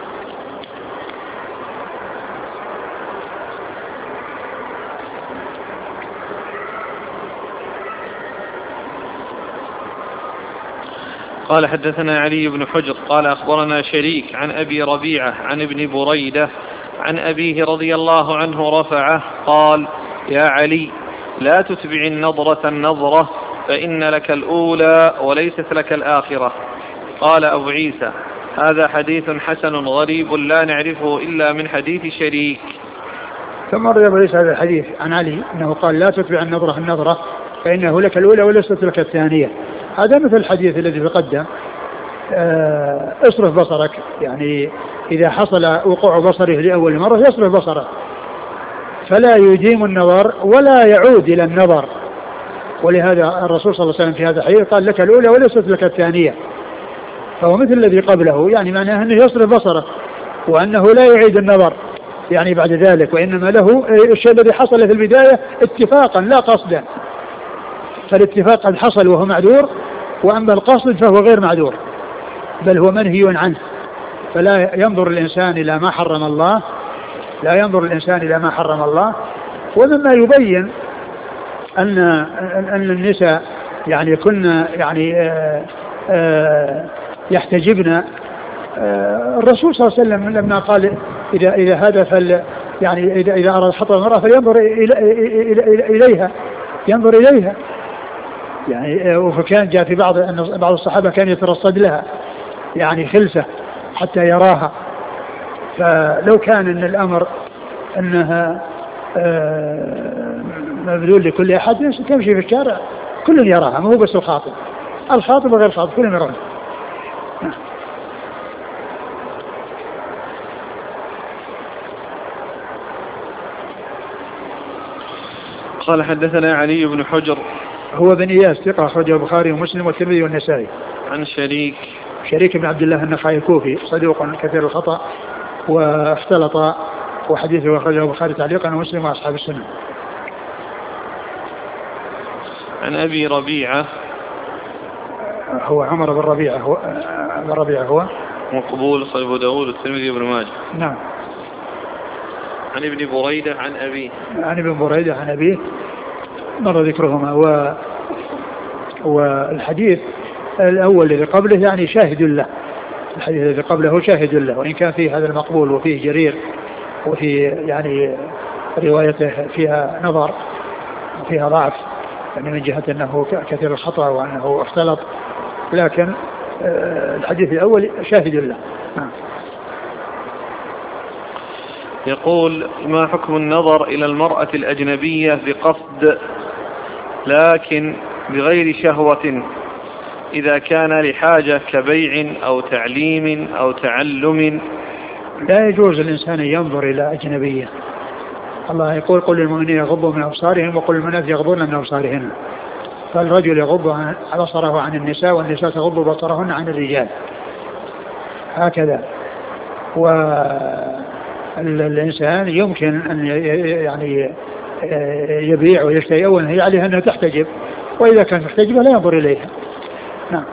قال حدثنا علي بن حجر قال أخبرنا شريك عن أبي ربيعة عن ابن بريدة عن أبيه رضي الله عنه رفعه قال يا علي لا تتبع النظرة النظرة فإن لك الأولى وليست لك الآخرة. قال أبو عيسى هذا حديث حسن غريب لا نعرفه إلا من حديث شريك.
ثم روى أبو عيسى هذا الحديث عن علي أنه قال لا تتبع النظرة النظرة فإنه لك الأولى وليست لك الثانية. هذا مثل الحديث الذي تقدم اصرف بصرك، يعني إذا حصل وقوع بصره لأول مرة يصرف بصره فلا يديم النظر ولا يعود إلى النظر. ولهذا الرسول صلى الله عليه وسلم في هذا الحديث قال لك الأولى وليست لك الثانية، فهو مثل الذي قبله، يعني معناه أنه يصرف بصره وأنه لا يعيد النظر يعني بعد ذلك، وإنما له الشيء الذي حصل في البداية اتفاقا لا قصدا، فالاتفاق قد حصل وهو معذور، وأما القصد فهو غير معذور بل هو منهي عنه. فلا ينظر الإنسان إلى ما حرم الله، لا ينظر الإنسان إلى ما حرم الله. ومما يبين أن أن النساء يعني كنا يعني آآ آآ يحتجبن، الرسول صلى الله عليه وسلم لما قال إذا إذا هذا فل يعني إذا إذا أراد حطب المرأة فلينظر إليها، ينظر إليها يعني. وكان جاء في بعض أن بعض الصحابة كان يترصد لها يعني خلسة حتى يراها. فلو كان ان الامر انها مبذول لكل احد تمشي في الشارع كل يراها، ما هو بس الخاطب، الخاطب وغير الخاطب كل يرونه.
قال حدثنا علي بن حجر
هو بن إياس ثقة أخرجه البخاري ومسلم والترمذي والنسائي.
عن شريك
شريك بن عبد الله النخعي الكوفي صدوق كثير الخطأ واختلط، وحديثه أخرجه البخاري تعليقا ومسلم وأصحاب السنة.
عن أبي ربيعة
هو عمر بن ربيعة، هو بن ربيعة هو
مقبول صحيح أبو داود والترمذي وابن ماجه.
نعم.
عن ابن بريدة عن أبيه
عن ابن بريدة عن أبيه مر ذكرهما. و والحديث الأول الذي قبله يعني شاهد له، الحديث الذي قبله شاهد له، وإن كان فيه هذا المقبول وفيه جرير وفيه يعني روايته فيها نظر وفيها ضعف يعني من جهة أنه كثير الخطأ وأنه اختلط، لكن الحديث الأول شاهد له.
يقول ما حكم النظر إلى المرأة الأجنبية بقصد لكن بغير شهوة إذا كان لحاجة كبيع أو تعليم أو تعلم؟
لا يجوز الإنسان ينظر إلى أجنبية. الله يقول قل للمؤمنين يغضوا من أبصارهم وقل للمؤمنات يغضون من أبصارهن، فالرجل يغض بصره عن النساء والنساء تغض بصرهن عن الرجال هكذا. والإنسان يمكن أن يعني يبيع ويشتري، أولا هي عليها أنها تحتجب، وإذا كانت محتجبة لا ينظر إليها. نعم.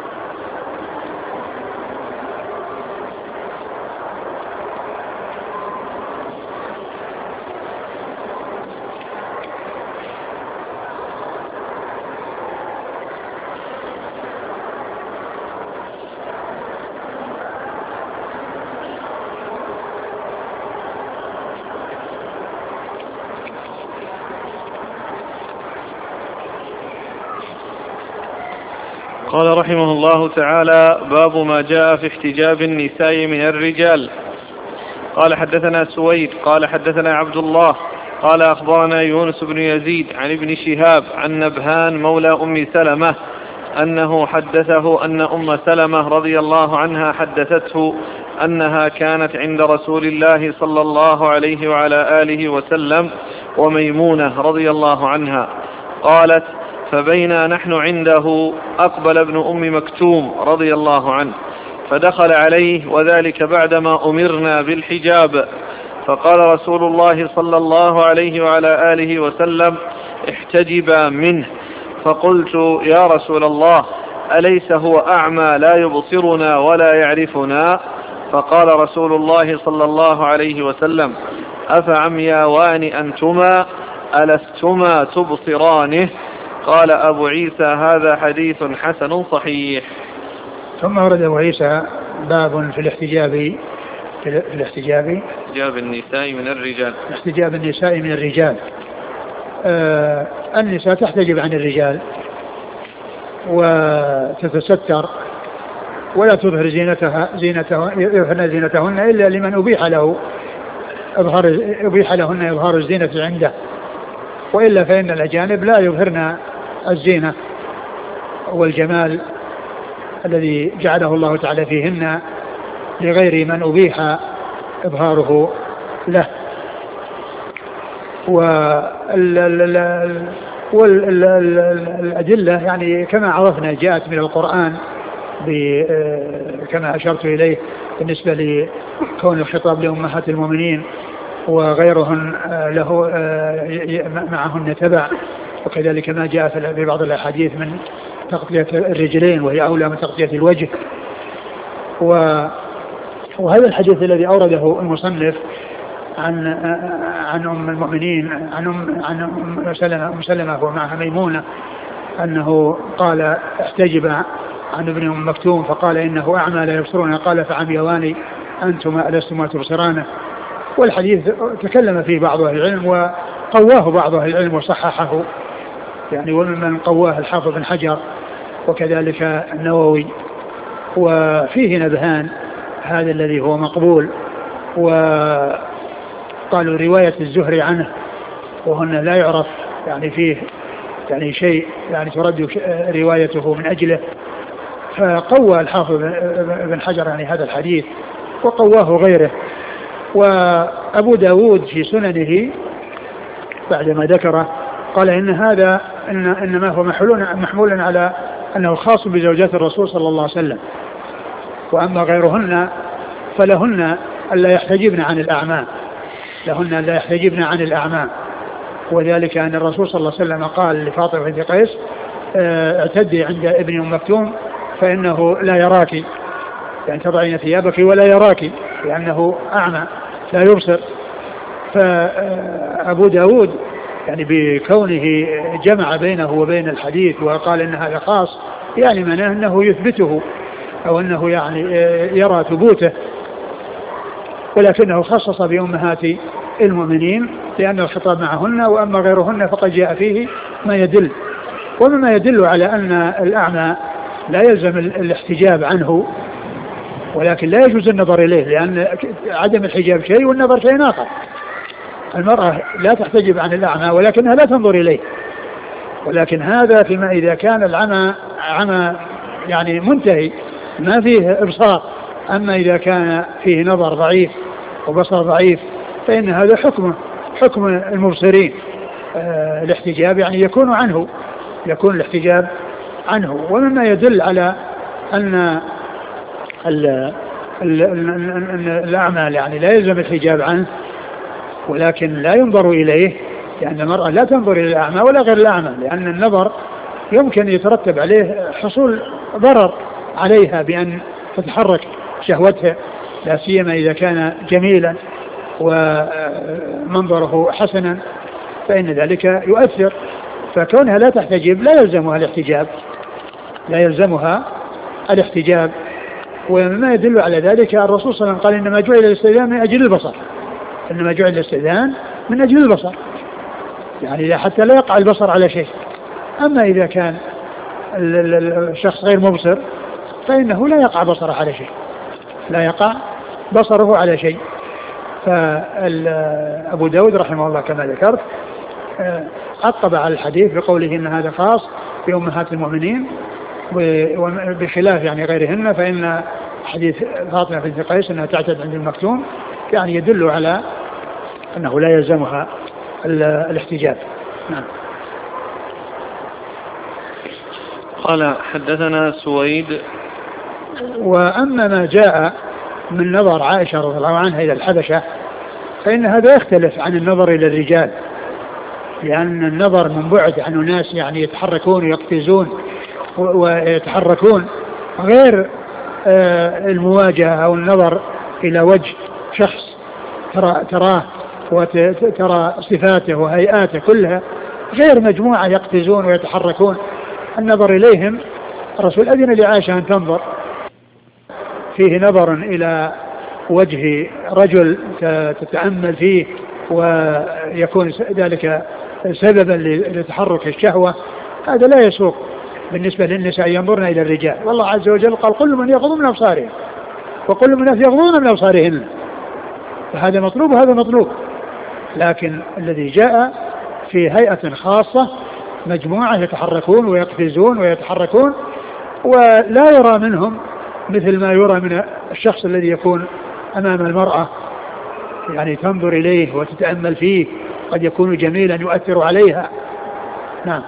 قال رحمه الله تعالى باب ما جاء في احتجاب النساء من الرجال. قال حدثنا سويد قال حدثنا عبد الله قال أخبرنا يونس بن يزيد عن ابن شهاب عن نبهان مولى أم سلمة أنه حدثه أن أم سلمة رضي الله عنها حدثته أنها كانت عند رسول الله صلى الله عليه وعلى آله وسلم وميمونة رضي الله عنها. قالت فبينا نحن عنده أقبل ابن أم مكتوم رضي الله عنه فدخل عليه وذلك بعدما أمرنا بالحجاب، فقال رسول الله صلى الله عليه وعلى آله وسلم احتجبا منه. فقلت يا رسول الله أليس هو أعمى لا يبصرنا ولا يعرفنا؟ فقال رسول الله صلى الله عليه وسلم أفعمياوان أنتما ألستما تبصرانه؟ قال أبو عيسى هذا حديث حسن صحيح.
ثم ورد أبو عيسى باب في الاحتجاب في الاحتجاب
احتجاب النساء من الرجال
احتجاب النساء من الرجال. آه النساء تحتجب عن الرجال وتتستر ولا تظهر زينتها زينتها يظهرن زينتهن إلا لمن أبيح له إظهار أبيح لهن إظهار الزينة عنده، وإلا فإن الأجانب لا يظهرن الزينة والجمال الذي جعله الله تعالى فيهن لغير من أبيح إظهاره له. والأدلة يعني كما عرفنا جاءت من القرآن كما أشرت إليه بالنسبة لكون الخطاب لأمهات المؤمنين وغيرهن له معهن تبع، وكذلك ما جاء في بعض الأحاديث من تغطية الرجلين وهي أولى من تغطية الوجه. وهذا الحديث الذي أورده المصنف عن عن أم المؤمنين عن أم عن أم سلمة سلمة ومعها ميمونة أنه قال احتجب عن ابن أم مكتوم فقال إنه أعمى لا يبصرون، قال فعميواني أنتما ألستما تبصرانه. والحديث تكلم فيه بعض أهل العلم وقواه بعض أهل العلم وصححه، يعني وممن قواه الحافظ بن حجر وكذلك النووي. وفيه نبهان، هذا الذي هو مقبول وقالوا رواية الزهري عنه وهن لا يعرف يعني فيه يعني شيء يعني ترد روايته من أجله، فقوى الحافظ بن حجر يعني هذا الحديث وقواه غيره. وأبو داود في سننه بعدما ذكره قال إن هذا إن إنما هو محمول على أنه خاص بزوجات الرسول صلى الله عليه وسلم، وأما غيرهن فلهن ألا يحتجبن عن الأعمى، لهن ألا يحتجبن عن الأعمى. وذلك أن الرسول صلى الله عليه وسلم قال لفاطمة بنت قيس اعتدي عند ابن أم مكتوم فإنه لا يراك، يعني تضعين ثيابك ولا يراك لأنه أعمى لا يبصر. فأبو داود يعني بكونه جمع بينه وبين الحديث وقال إن هذا خاص، يعني معناه أنه يثبته أو أنه يعني يرى ثبوته، ولكنه خصص بأمهات المؤمنين لأن الخطاب معهن، وأما غيرهن فقد جاء فيه ما يدل. ومما يدل على أن الأعمى لا يلزم الاحتجاب عنه، ولكن لا يجوز النظر إليه، لأن عدم الحجاب شيء والنظر شيء آخر. المرأة لا تحتجب عن الأعمى ولكنها لا تنظر إليه، ولكن هذا فيما إذا كان العمى عمى يعني منتهي ما فيه إبصار. أما إذا كان فيه نظر ضعيف وبصر ضعيف فإن هذا حكمه حكم المبصرين. آه الاحتجاب يعني يكون عنه يكون الاحتجاب عنه. ومما يدل على أن الأعمى يعني لا يلزم الحجاب عنه ولكن لا ينظر إليه، لأن المرأة لا تنظر إلى الأعمى ولا غير الأعمى، لأن النظر يمكن يترتب عليه حصول ضرر عليها بأن تتحرك شهوتها، لا سيما إذا كان جميلا ومنظره حسنا فإن ذلك يؤثر. فكونها لا تحتجب لا يلزمها الاحتجاب لا يلزمها الاحتجاب. ومما يدل على ذلك الرسول صلى الله عليه وسلم قال إنما جعل الاستئذان من أجل البصر، إنما جعل الاستئذان من أجل البصر، يعني حتى لا يقع البصر على شيء. أما إذا كان الشخص غير مبصر فإنه لا يقع بصره على شيء لا يقع بصره على شيء. فأبو داود رحمه الله كما ذكرت عقب على الحديث بقوله إن هذا خاص بأمهات المؤمنين بخلاف يعني غيرهن، فإن حديث فاطمة بنت قيس أنها تعتد عند المكتوم يعني يدل على أنه لا يلزمها الاحتجاب. نعم.
قال حدثنا سويد.
وأما ما جاء من نظر عائشة رضي الله عنها إلى الحبشة فإن هذا يختلف عن النظر إلى الرجال، لأن النظر من بعد عن الناس يعني يتحركون ويقفزون ويتحركون غير المواجهة أو النظر إلى وجه شخص ترى تراه وترى صفاته وهيئاته كلها، غير مجموعة يقفزون ويتحركون. النظر إليهم الرسول أذن لعائشة أن تنظر فيه نظر إلى وجه رجل تتأمل فيه ويكون ذلك سببا لتحرك الشهوة، هذا لا يسوق بالنسبة للنساء ينظرن إلى الرجال. والله عز وجل قال كل من يغض من أبصارهم وكل من الناس يغضون من أبصارهن، فهذا مطلوب وهذا مطلوب. لكن الذي جاء في هيئة خاصة مجموعة يتحركون ويقفزون ويتحركون ولا يرى منهم مثل ما يرى من الشخص الذي يكون أمام المرأة، يعني تنظر إليه وتتأمل فيه، قد يكون جميلا يؤثر عليها. نعم.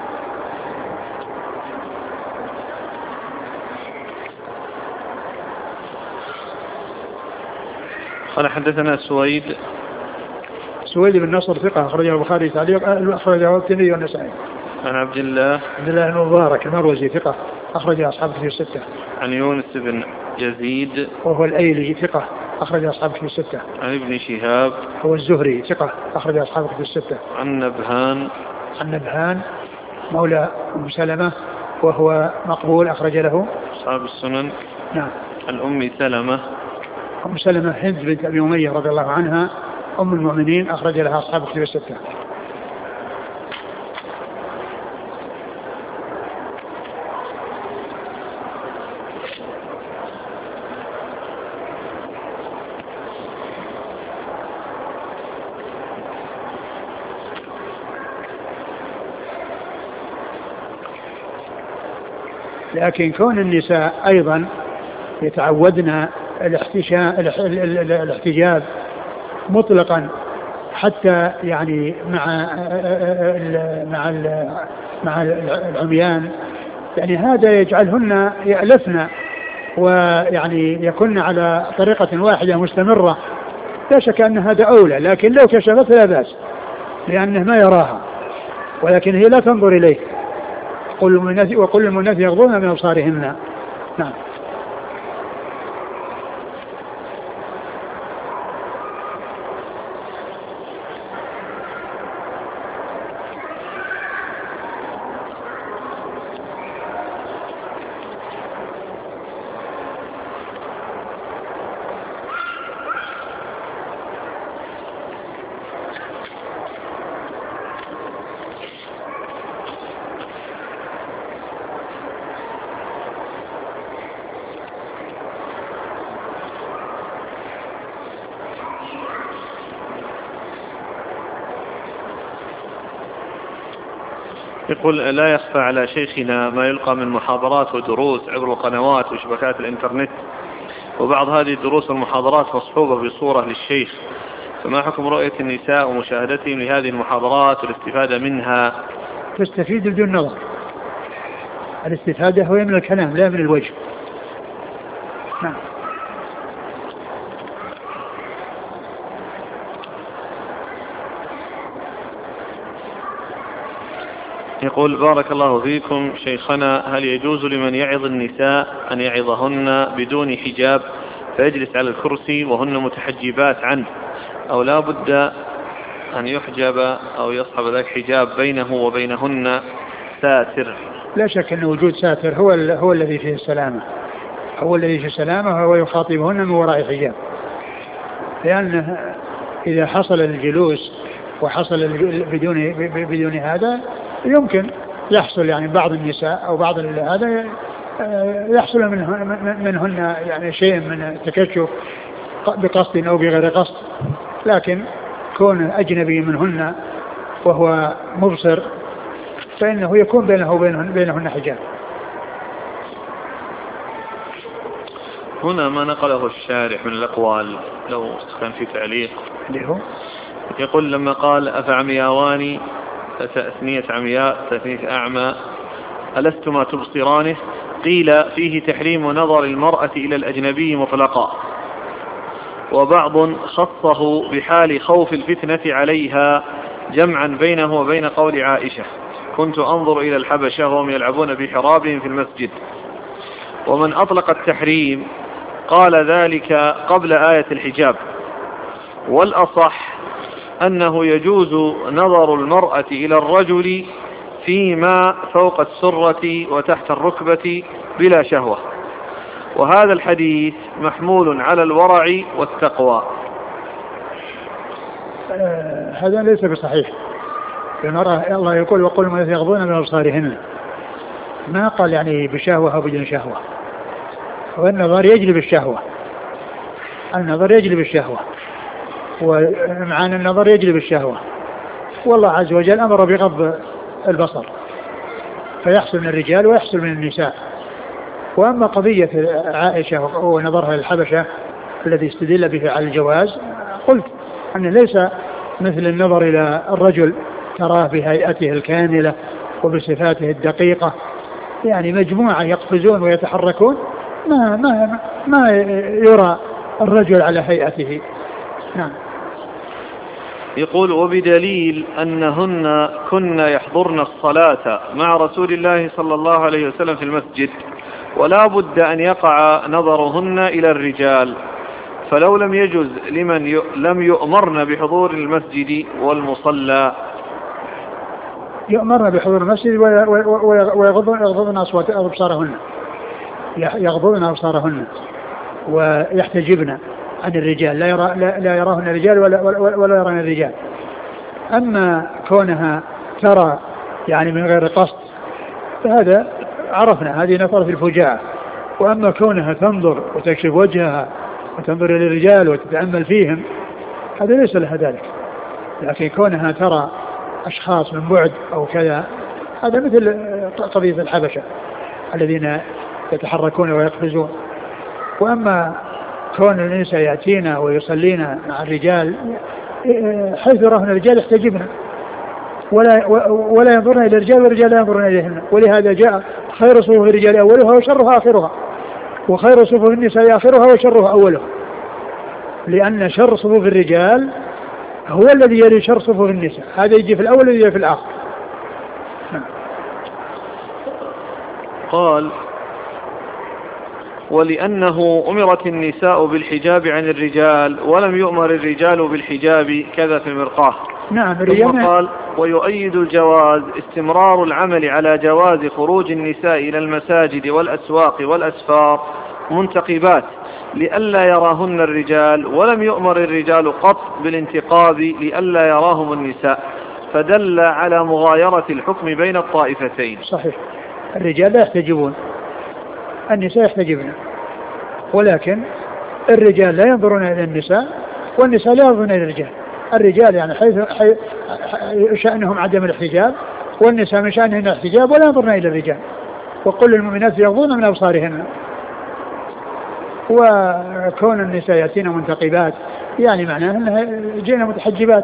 قال حدثنا سويد
سويد بن نصر ثقة أخرجه البخاري تعليق أخرجه الترمذي والنسائي.
عن عبد الله
عبد الله بن مبارك المروزي ثقة أخرج أصحاب في الستة.
عن يونس بن يزيد
وهو الأيلي ثقة أخرج أصحاب في الستة.
عن ابن شهاب
هو الزهري ثقة أخرج أصحاب في الستة.
عن نبهان
عن نبهان مولى أم سلمة وهو مقبول أخرج له
أصحاب السنن.
نعم.
عن أم سلمة
أم سلمة هند بنت أبي أمية رضي الله عنها أم المؤمنين أخرج لها أصحاب الكتب الستة. لكن كون النساء أيضا يتعودن الاحتجاب مطلقا حتى يعني مع مع مع العميان، يعني هذا يجعلهن يألفن ويعني يكن على طريقة واحدة مستمرة. لا شك أن هذا أولى، لكن لو كشفت لا بأس لأنه ما يراها، ولكن هي لا تنظر إليه. وكل الناس يغضون من أبصارهن. نعم.
يقول لا يخفى على شيخنا ما يلقى من محاضرات ودروس عبر القنوات وشبكات الانترنت، وبعض هذه الدروس والمحاضرات مصحوبة بصورة للشيخ، فما حكم رؤية النساء ومشاهدتهم لهذه المحاضرات والاستفادة منها؟
تستفيد بدون نظر، الاستفادة هو من الكلام لا من الوجه. نعم.
يقول بارك الله فيكم شيخنا، هل يجوز لمن يعظ النساء أن يعظهن بدون حجاب فيجلس على الكرسي وهن متحجبات عنه، أو لا بد أن يحجب أو يصحب ذلك حجاب بينه وبينهن ساتر؟
لا شك أن وجود ساتر هو هو الذي فيه السلامة، هو الذي فيه السلامة، وهو يخاطبهن من وراء حجاب، لأن إذا حصل الجلوس وحصل بدون بدون هذا يمكن يحصل يعني بعض النساء أو بعض هذا يحصل منهن يعني شيء من التكشف بقصد أو بغير قصد، لكن كون أجنبي منهن وهو مبصر فإنه يكون بينه وبينهن بينهن حجاب.
هنا ما نقله الشارح من الأقوال لو كان في تعليق، يقول لما قال أفعمياواني تأثنية عمياء تأثنية أعمى ألستما تبصرانه، قيل فيه تحريم نظر المرأة إلى الأجنبي مطلقا، وبعض خصه بحال خوف الفتنة عليها جمعا بينه وبين قول عائشة كنت أنظر إلى الحبشة وهم يلعبون بحرابهم في المسجد. ومن أطلق التحريم قال ذلك قبل آية الحجاب، والأصح أنه يجوز نظر المرأة إلى الرجل فيما فوق السرة وتحت الركبة بلا شهوة، وهذا الحديث محمول على الورع والتقوى.
آه هذا ليس بصحيح. المرأة الله يقول وقل ما يغضون من أبصارهن، ما قال يعني بشهوة أو بدون شهوة، والنظر يجلب الشهوة، النظر يجلب الشهوة، ومعنى النظر يجلب الشهوة، والله عز وجل أمر بغض البصر فيحصل من الرجال ويحصل من النساء. وأما قضية عائشة ونظرها للحبشة الذي استدل به على الجواز، قلت أن ليس مثل النظر إلى الرجل تراه بهيئته الكاملة وبصفاته الدقيقة، يعني مجموعة يقفزون ويتحركون، ما, ما, ما يرى الرجل على هيئته. نعم.
يقول وبدليل أنهن كن يحضرن الصلاة مع رسول الله صلى الله عليه وسلم في المسجد، ولا بد أن يقع نظرهن إلى الرجال، فلو لم يجز لمن ي... لم يؤمرن بحضور المسجد والمصلى.
يؤمرن بحضور المسجد ويغضن أصوات أبصارهن، يغضن أبصارهن ويحتجبن عن الرجال، لا, يرى لا, لا يراهن الرجال ولا, ولا, ولا يرون الرجال. أما كونها ترى يعني من غير قصد فهذا عرفنا، هذه نظر في الفجاعة. وأما كونها تنظر وتكشف وجهها وتنظر إلى الرجال وتتأمل فيهم، هذا ليس لها ذلك. لكن كونها ترى أشخاص من بعد أو كذا، هذا مثل قضية الحبشة الذين يتحركون ويقفزون. وأما كون النساء يأتينا ويصلينا مع الرجال حيث يراهن الرجال يحتجبنا ولا, ولا ينظرن إلى الرجال والرجال لا ينظرون إليهن، ولهذا جاء خير صفوف الرجال أولها وشرها آخرها، وخير صفوف النساء آخرها وشرها أولها، لأن شر صفوف الرجال هو الذي يلي شر صفوف النساء، هذا يجي في الأول ويجي في الآخر.
قال ولأنه أمرت النساء بالحجاب عن الرجال ولم يؤمر الرجال بالحجاب كذا في المرقاة.
نعم.
ثم قال ويؤيد الجواز استمرار العمل على جواز خروج النساء إلى المساجد والأسواق والأسفار منتقبات لئلا يراهن الرجال، ولم يؤمر الرجال قط بالانتقاب لئلا يراهم النساء، فدل على مغايرة الحكم بين الطائفتين.
صحيح، الرجال لا يحتجبون، النساء يحتجبن، ولكن الرجال لا ينظرون إلى النساء والنساء لا ينظرون إلى الرجال. الرجال يعني حيث حي... شأنهم عدم الاحتجاب، والنساء من شأنهن الاحتجاب ولا ينظرون إلى الرجال. وقل للمؤمنات يغضضن من أبصارهن. وكون النساء يأتين منتقبات يعني معناه أنها جئنا متحجبات.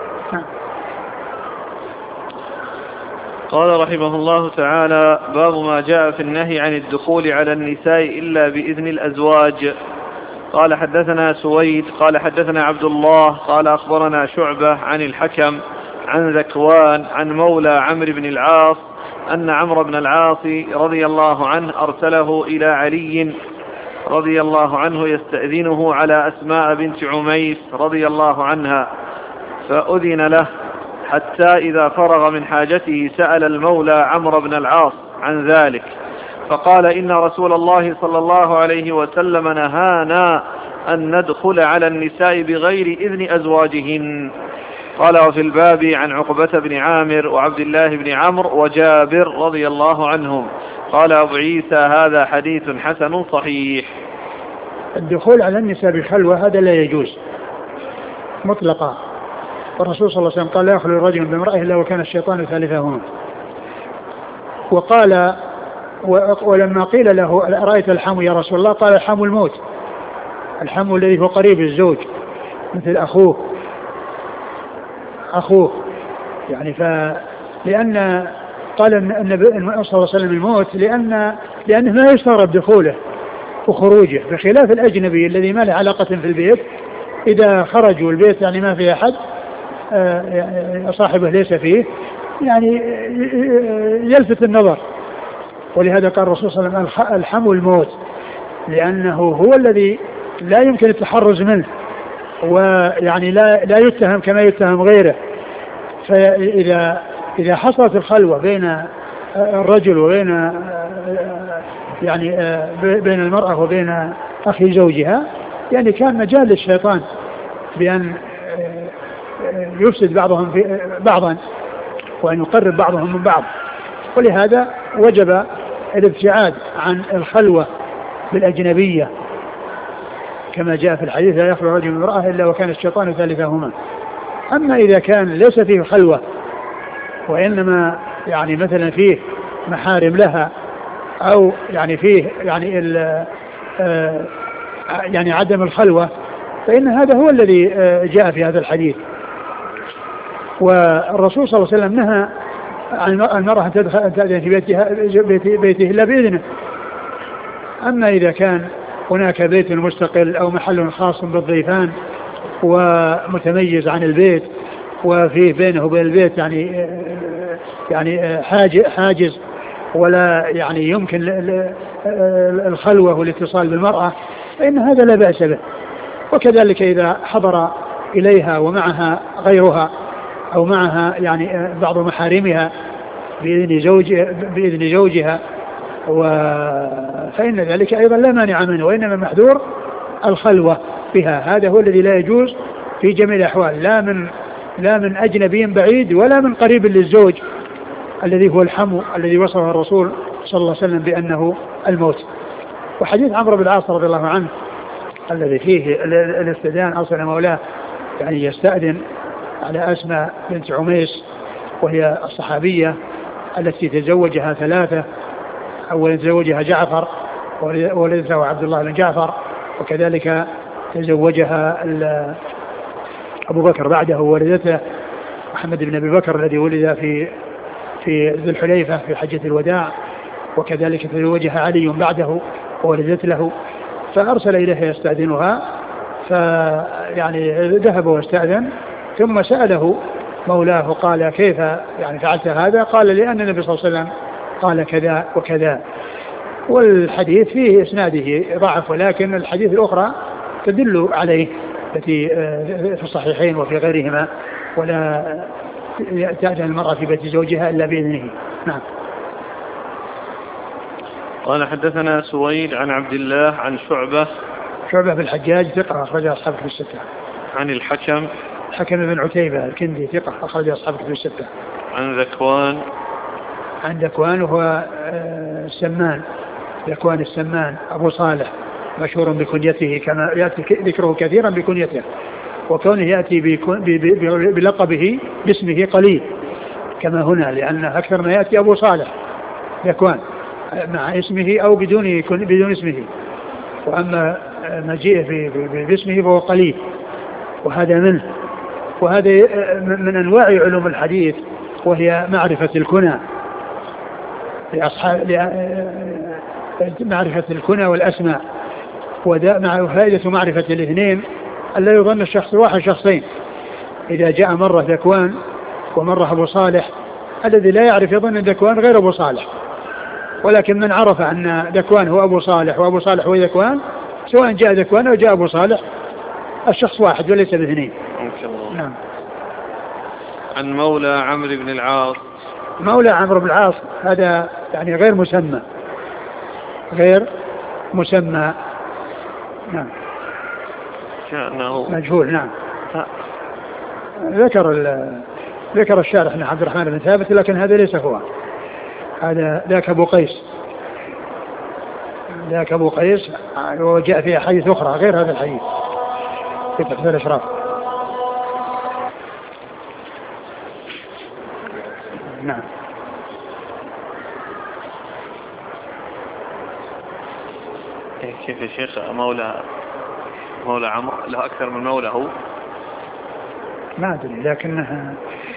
قال رحمه الله تعالى باب ما جاء في النهي عن الدخول على النساء إلا بإذن الأزواج. قال حدثنا سويد قال حدثنا عبد الله قال أخبرنا شعبة عن الحكم عن ذكوان عن مولى عمرو بن العاص أن عمرو بن العاص رضي الله عنه أرسله إلى علي رضي الله عنه يستأذنه على أسماء بنت عميس رضي الله عنها، فأذن له حتى إذا فرغ من حاجته سأل المولى عمرو بن العاص عن ذلك، فقال إن رسول الله صلى الله عليه وسلم نهانا أن ندخل على النساء بغير إذن أزواجهن. قال وفي الباب عن عقبة بن عامر وعبد الله بن عمرو وجابر رضي الله عنهم. قال أبو عيسى هذا حديث حسن صحيح.
الدخول على النساء بخلوة هذا لا يجوز مطلقا، والرسول صلى الله عليه وسلم قال لا يخلو الرجل بامرأة إلا وكان الشيطان ثالثهما. وقال ولما قيل له رأيت الحمو يا رسول الله قال الحمو الموت، الحمو الذي هو قريب الزوج مثل أخوه أخوه يعني ف لأن قال النبي صلى الله عليه وسلم الموت لأن لأنه ما يستغرب دخوله وخروجه، بخلاف الأجنبي الذي ما له علاقة في البيت، إذا خرجوا البيت يعني ما فيه أحد صاحبه ليس فيه يعني يلفت النظر. ولهذا قال الرسول صلى الله عليه وسلم الحمو الموت، لأنه هو الذي لا يمكن التحرز منه، ويعني لا لا يتهم كما يتهم غيره. فإذا إذا حصلت الخلوة بين الرجل وبين يعني بين المرأة وبين أخي زوجها، يعني كان مجال للشيطان بأن يفسد بعضهم في بعضا وأن يقرب بعضهم من بعض. ولهذا وجب الابتعاد عن الخلوة بالأجنبية كما جاء في الحديث: لا يخلو رجل من امرأة إلا وكان الشيطان ثالثهما. أما إذا كان ليس فيه خلوة وإنما يعني مثلا فيه محارم لها، أو يعني فيه يعني ال يعني عدم الخلوة، فإن هذا هو الذي جاء في هذا الحديث. والرسول صلى الله عليه وسلم نهى عن المرأة أن تأذن في بيتها بيته إلا بإذنه. أما إذا كان هناك بيت مستقل أو محل خاص بالضيفان ومتميز عن البيت وفيه بينه وبين البيت يعني يعني حاجز ولا يعني يمكن الخلوة والاتصال بالمرأة، فإن هذا لا بأس به. وكذلك إذا حضر إليها ومعها غيرها أو معها يعني بعض محارمها بإذن زوج بإذن زوجها، فإن ذلك أيضا لا مانع منه، وإنما محذور الخلوة بها. هذا هو الذي لا يجوز في جميع الأحوال، لا من لا من أجنبي بعيد ولا من قريب للزوج الذي هو الحمو الذي وصفه الرسول صلى الله عليه وسلم بأنه الموت. وحديث عمرو بن العاص رضي الله عنه الذي فيه الاستئذان أرسل مولاه يعني يستأذن على أسماء بنت عميس، وهي الصحابية التي تزوجها ثلاثة: أولا تزوجها جعفر وولدته عبد الله بن جعفر، وكذلك تزوجها أبو بكر بعده وولدته محمد بن أبي بكر الذي ولد في في ذي الحليفة في حجة الوداع، وكذلك تزوجها علي بعده وولدت له، فأرسل إليها يستأذنها، فيعني ذهب واستأذن، ثم سأله مولاه قال: كيف يعني فعلت هذا؟ قال: لأن النبي صلى الله عليه وسلم قال كذا وكذا. والحديث فيه إسناده ضعف، ولكن الحديث الأخرى تدل عليه التي في الصحيحين وفي غيرهما: ولا تأذن المرأة في بيت زوجها إلا بإذنه. نعم.
قال: حدثنا سويد عن عبد الله عن شعبة
شعبة بن الحجاج ثقة أخرج أصحاب كتب الستة.
عن الحكم
الحكم بن عتيبة الكندي ثقة أخرج أصحاب كتب الستة.
عن ذكوان
عن ذكوان وهو السمان، ذكوان السمان أبو صالح مشهور بكنيته كما يأتي ذكره كثيرا بكنيته، وكونه يأتي بلقبه باسمه قليل كما هنا، لأن أكثر ما يأتي أبو صالح ذكوان مع اسمه أو بدون بدون اسمه، وأما مجيئه باسمه فهو قليل، وهذا منه. وهذا من أنواع علوم الحديث، وهي معرفة الكنى لأصحاب معرفة الكنى والأسماء، ومع فائدة معرفة الاثنين ألا يظن الشخص واحد شخصين. إذا جاء مرة ذكوان ومرة أبو صالح، الذي لا يعرف يظن أن ذكوان غير أبو صالح، ولكن من عرف أن ذكوان هو أبو صالح وأبو صالح هو ذكوان، سواء جاء ذكوان أو جاء أبو صالح، الشخص واحد وليس باثنين. نعم.
عن مولى عمرو بن العاص
مولى عمرو بن العاص هذا يعني غير مسمى غير مسمى نعم،
كأنه
مجهول. نعم. ذكر ذكر الشارح عن عبد الرحمن بن ثابت، لكن هذا ليس هو، هذا ذاك أبو قيس ذاك أبو قيس وجاء فيها حديث أخرى غير هذا الحديث في تحفة الأشراف. نعم.
كيف يا شيخ مولى مولى عمرو له أكثر من مولى؟ هو
ما أدري، لكنها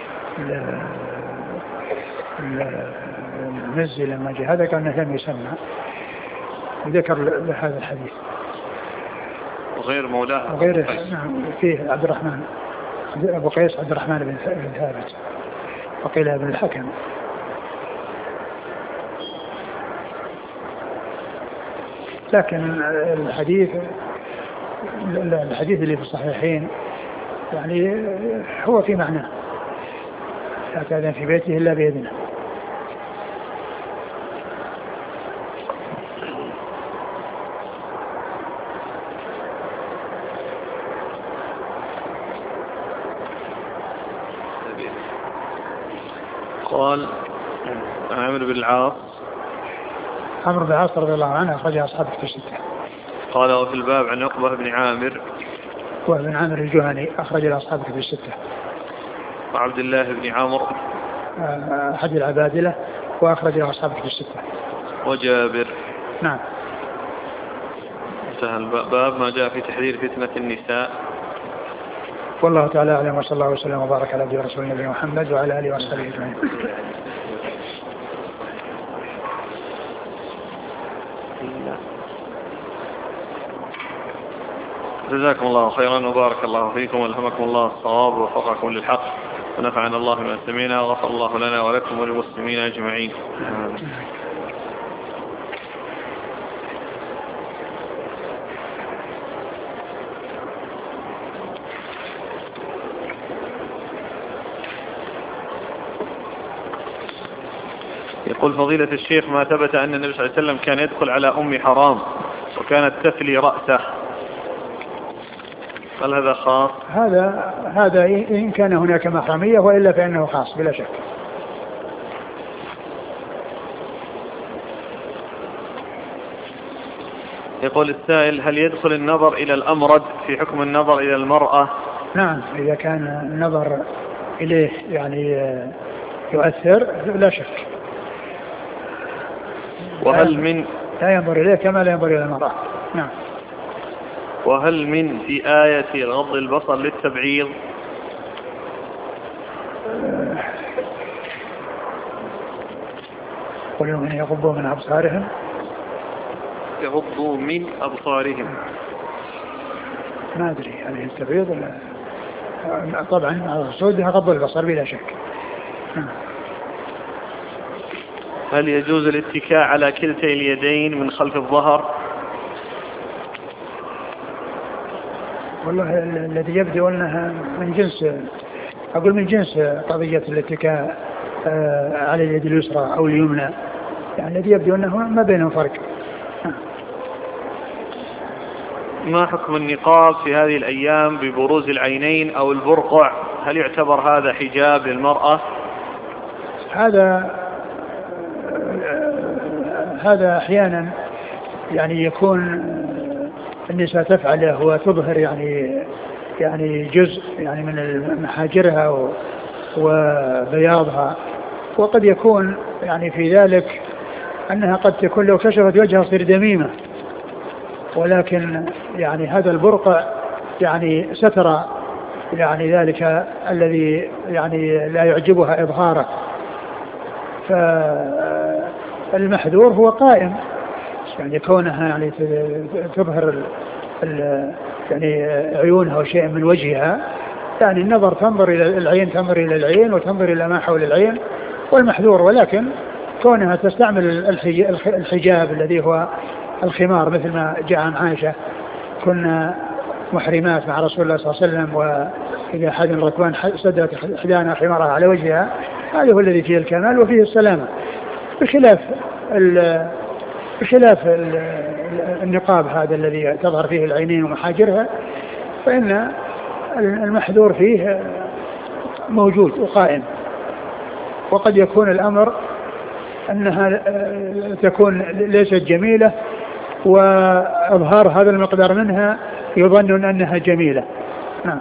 المزي لما جاء هذا كان لم يسمى وذكر هذا الحديث
وغير مولاه
وغير. نعم. فيه عبد الرحمن أبو قيس عبد الرحمن بن ثابت وقيل ابن الحكم. لكن الحديث الحديث اللي في الصحيحين يعني هو في معناه: لا تأذن في بيته إلا بإذنه.
قال عن عمرو بن العاص.
عمرو بن العاص رضي الله عنه أخرج أصحاب الكتب الستة.
قال وفي الباب عن عقبة بن عامر
وابن عامر الجهني أخرج أصحاب الكتب الستة.
وعبد الله بن عمرو
أحد العبادلة وأخرج أصحاب الكتب الستة.
وجابر.
نعم.
انتهى الباب ما جاء في تحذير فتنة النساء.
والله تعالى أعلم، وصلى الله وسلم وبارك على عبده ورسوله نبينا محمد وعلى آله وصحبه أجمعين.
جزاكم الله خيرا وبارك الله فيكم والهمكم الله الصواب ووفقكم للحق ونفعنا الله بما سمعنا وغفر الله لنا ولكم وللمسلمين أجمعين. يقول فضيلة الشيخ ما ثبت أن النبي صلى الله عليه وسلم كان يدخل على أم حرام وكانت تفلي رأسه، هل هذا خاص؟
هذا هذا إن كان هناك محرمية، وإلا فإنه خاص بلا شك.
يقول السائل هل يدخل النظر إلى الأمرد في حكم النظر إلى المرأة؟
نعم، إذا كان النظر إليه يعني يؤثر لا شك.
وهل من
لا ينظر إليه كما لا ينظر إلى المرأة. نعم.
وهل من في آية غض البصر للتبعيض؟
قل من يغضوا من أبصارهم
يغضوا من أبصارهم.
ما أدري هل هي التبعيض ولا؟ طبعا المقصود غض البصر بلا شك.
هل يجوز الاتكاء على كلتي اليدين من خلف الظهر؟
والله الذي يبدو أنها من جنس، أقول من جنس قضية الاتكاء على اليد اليسرى أو اليمنى، يعني الذي يبدو أنه ما بينهم فرق.
ما حكم النقاب في هذه الأيام ببروز العينين أو البرقع؟ هل يعتبر هذا حجاب للمرأة؟
هذا هذا أحيانا يعني يكون النساء تفعله وتظهر يعني يعني جزء يعني من محاجرها وبياضها، وقد يكون يعني في ذلك أنها قد تكون لو كشفت وجهها تصير دميمة، ولكن يعني هذا البرقع يعني ستر يعني ذلك الذي يعني لا يعجبها إظهاره. فالمحذور هو قائم، يعني كونها يعني تظهر ال ال يعني عيونها وشيء من وجهها، يعني النظر تنظر إلى العين تنظر إلى العين وتنظر إلى ما حول العين والمحذور، ولكن كونها تستعمل الحجاب الذي هو الخمار مثل ما جاء عن عائشة كنا محرمات مع رسول الله صلى الله عليه وسلم وإذا أحد الركبان سدت إحدانا خمارها على وجهها، هذا هو الذي فيه الكمال وفيه السلامة، بخلاف بخلاف النقاب هذا الذي تظهر فيه العينين ومحاجرها، فإن المحذور فيه موجود وقائم. وقد يكون الأمر أنها تكون ليست جميلة وإظهار هذا المقدار منها يظن أنها جميلة. نعم.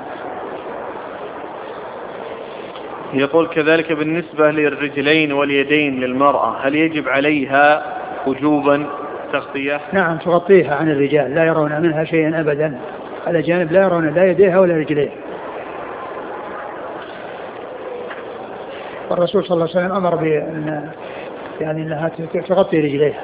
يقول كذلك بالنسبة للرجلين واليدين للمرأة هل يجب عليها وجوبا تغطية؟
نعم تغطيها عن الرجال، لا يرون منها شيئا أبدا، على جانب لا يرون لا يديها ولا رجليها. والرسول صلى الله عليه وسلم أمر بأن يعني أنها تغطي رجليها.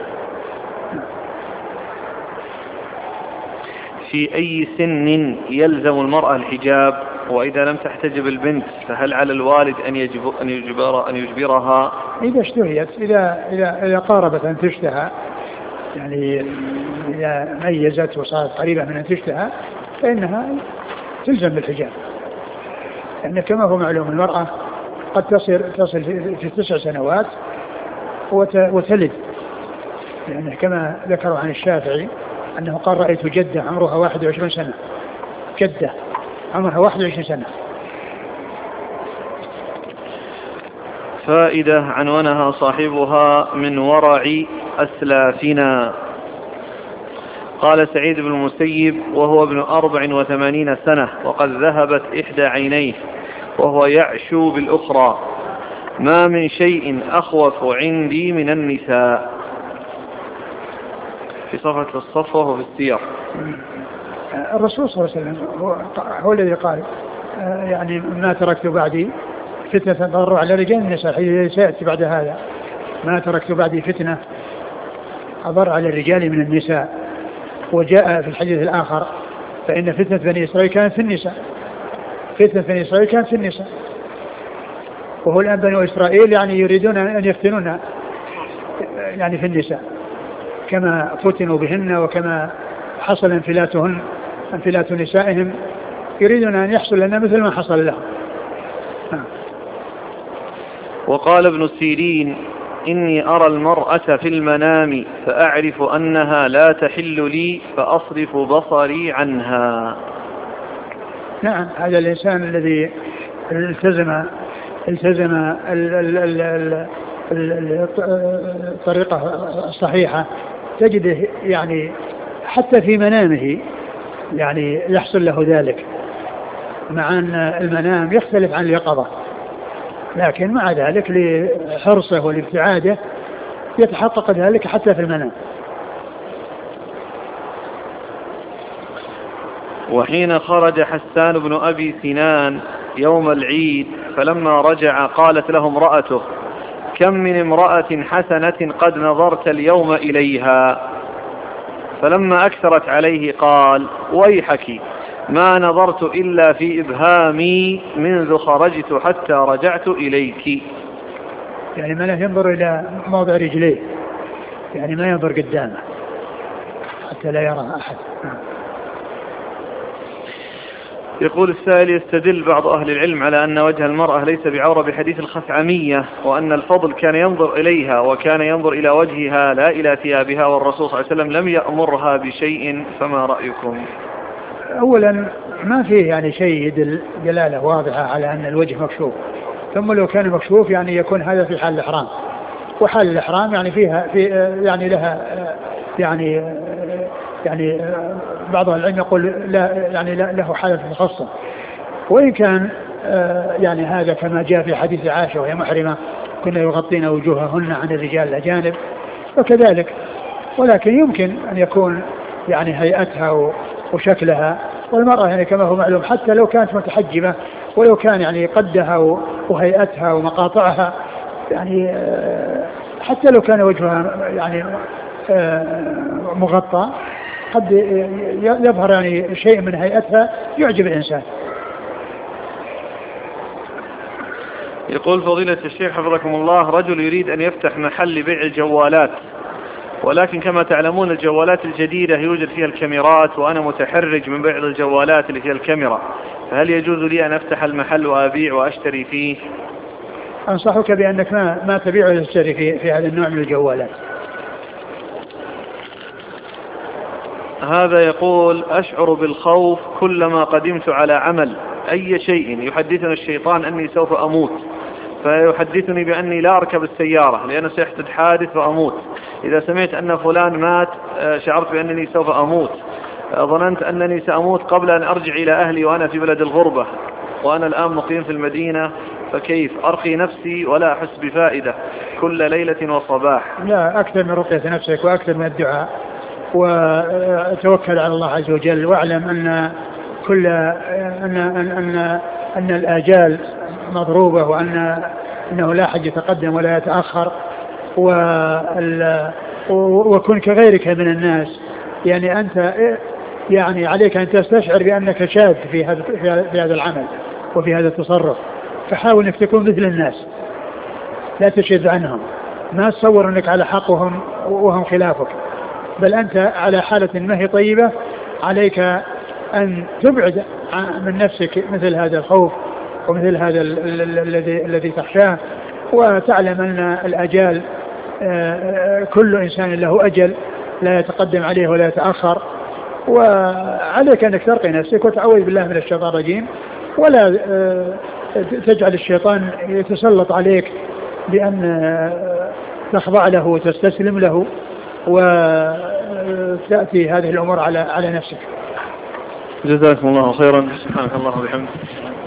في أي سن يلزم المرأة الحجاب؟ وإذا لم تحتجب البنت فهل على الوالد أن يجب أن يجبر أن يجبرها؟
إذا اشتهيت، إذا إذا إذا قاربت أن تشتهى، يعني إذا ميزت وصارت قريبة من أن تشتهى فإنها تلزم بالحجاب، لأن يعني كما هو معلوم المرأة قد تصل تصل في تسع سنوات وتلد، يعني كما ذكروا عن الشافعي أنه قال رأيت جدة عمرها واحد وعشرين سنة، جدة عمرها واحد وعشرين سنة.
فائدة عنونها صاحبها من ورع أسلافنا. قال سعيد بن المسيب وهو ابن أربع وثمانين سنة وقد ذهبت إحدى عينيه وهو يعشو بالأخرى: ما من شيء أخوف عندي من النساء. في صفحة الصفوة وفي السير.
الرسول صلى الله عليه وسلم هو, هو الذي قال يعني ما تركت بعدي فتنة تضر على رجال النساء، حيث سيأتي بعد هذا ما تركت بعدي فتنة أضر على الرجال من النساء. وجاء في الحديث الآخر: فإن فتنة بني إسرائيل كانت في النساء. فتنة بني إسرائيل كانت في النساء، وهو الآن بني إسرائيل يعني يريدون أن يفتنون يعني في النساء كما فتنوا بهن، وكما حصل انفلاتهن انفلات نسائهم، يريدون أن يحصل لنا مثل ما حصل لهم.
وقال ابن سيرين: إني أرى المرأة في المنام فأعرف أنها لا تحل لي فأصرف بصري عنها.
نعم، هذا الإنسان الذي التزم التزم الطريقة الصحيحة تجده يعني حتى في منامه يعني يحصل له ذلك، مع أن المنام يختلف عن اليقظة، لكن مع ذلك لحرصه والابتعاده يتحقق ذلك حتى في المنام.
وحين خرج حسان بن أبي سنان يوم العيد فلما رجع قالت له امرأته: كم من امرأة حسنة قد نظرت اليوم إليها. فلما أكثرت عليه قال: ويحك، ما نظرت إلا في إبهامي منذ خرجت حتى رجعت إليك.
يعني ما لا ينظر إلى موضع رجليه، يعني ما ينظر قدامه حتى لا يرى أحد.
يقول السائل: يستدل بعض أهل العلم على أن وجه المرأة ليس بعورة بحديث الخثعمية، وأن الفضل كان ينظر إليها وكان ينظر إلى وجهها لا إلى ثيابها، والرسول صلى الله عليه وسلم لم يأمرها بشيء، فما رأيكم؟
أولا ما فيه يعني شيء يدل دلالة واضحة على أن الوجه مكشوف، ثم لو كان مكشوف يعني يكون هذا في حال الإحرام، وحال الإحرام يعني فيها في يعني لها يعني يعني بعض العلم يقول لا يعني له حالة خاصة، وإن كان يعني هذا كما جاء في حديث عائشة وهي محرمة كنا يغطين وجوههن عن الرجال الأجانب وكذلك، ولكن يمكن أن يكون يعني هيئتها وشكلها، والمرأة يعني كما هو معلوم حتى لو كانت متحجبة ولو كان يعني قدها وهيئتها ومقاطعها يعني حتى لو كان وجهها يعني مغطى قد يظهر يعني شيء من هيئتها يعجب الإنسان.
يقول فضيلة الشيخ حفظكم الله: رجل يريد أن يفتح محل بيع الجوالات، ولكن كما تعلمون الجوالات الجديدة يوجد فيها الكاميرات، وأنا متحرج من بيع الجوالات اللي فيها الكاميرا، فهل يجوز لي أن أفتح المحل وأبيع وأشتري فيه؟
أنصحك بأنك ما ما تبيع وتشتري في, في هذا النوع من الجوالات.
هذا يقول: أشعر بالخوف كلما قدمت على عمل أي شيء يحدثني الشيطان أني سوف أموت، فيحدثني بأني لا أركب السيارة لأنه سيحدث حادث فأموت. إذا سمعت أن فلان مات شعرت بأنني سوف أموت. ظننت أنني سأموت قبل أن أرجع إلى أهلي وأنا في بلد الغربة، وأنا الآن مقيم في المدينة، فكيف أرقي نفسي ولا أحس بفائدة كل ليلة وصباح؟
لا، أكثر من رقية نفسك وأكثر من الدعاء، وتوكل على الله عز وجل، واعلم أن كل أن أن أن, أن الآجال مضروبة، وأن أنه لا حد يتقدم ولا يتأخر، وكن كغيرك من الناس. يعني أنت يعني عليك أن تستشعر بأنك شاذ في هذا في هذا العمل وفي هذا التصرف، فحاول أنك تكون مثل الناس، لا تشذ عنهم، ما تصور أنك على حق وهم وهم خلافك، بل أنت على حالة ما هي طيبة. عليك أن تبعد من نفسك مثل هذا الخوف ومثل هذا الذي الذي تخشاه، وتعلم أن الأجال كل إنسان له أجل لا يتقدم عليه ولا يتأخر، وعليك أنك ترقي نفسك وتعوذ بالله من الشيطان الرجيم، ولا تجعل الشيطان يتسلط عليك بأن تخضع له وتستسلم له وتأتي هذه الأمور على على نفسك.
جزاكم الله خيرا. سبحانك الله وبحمدك.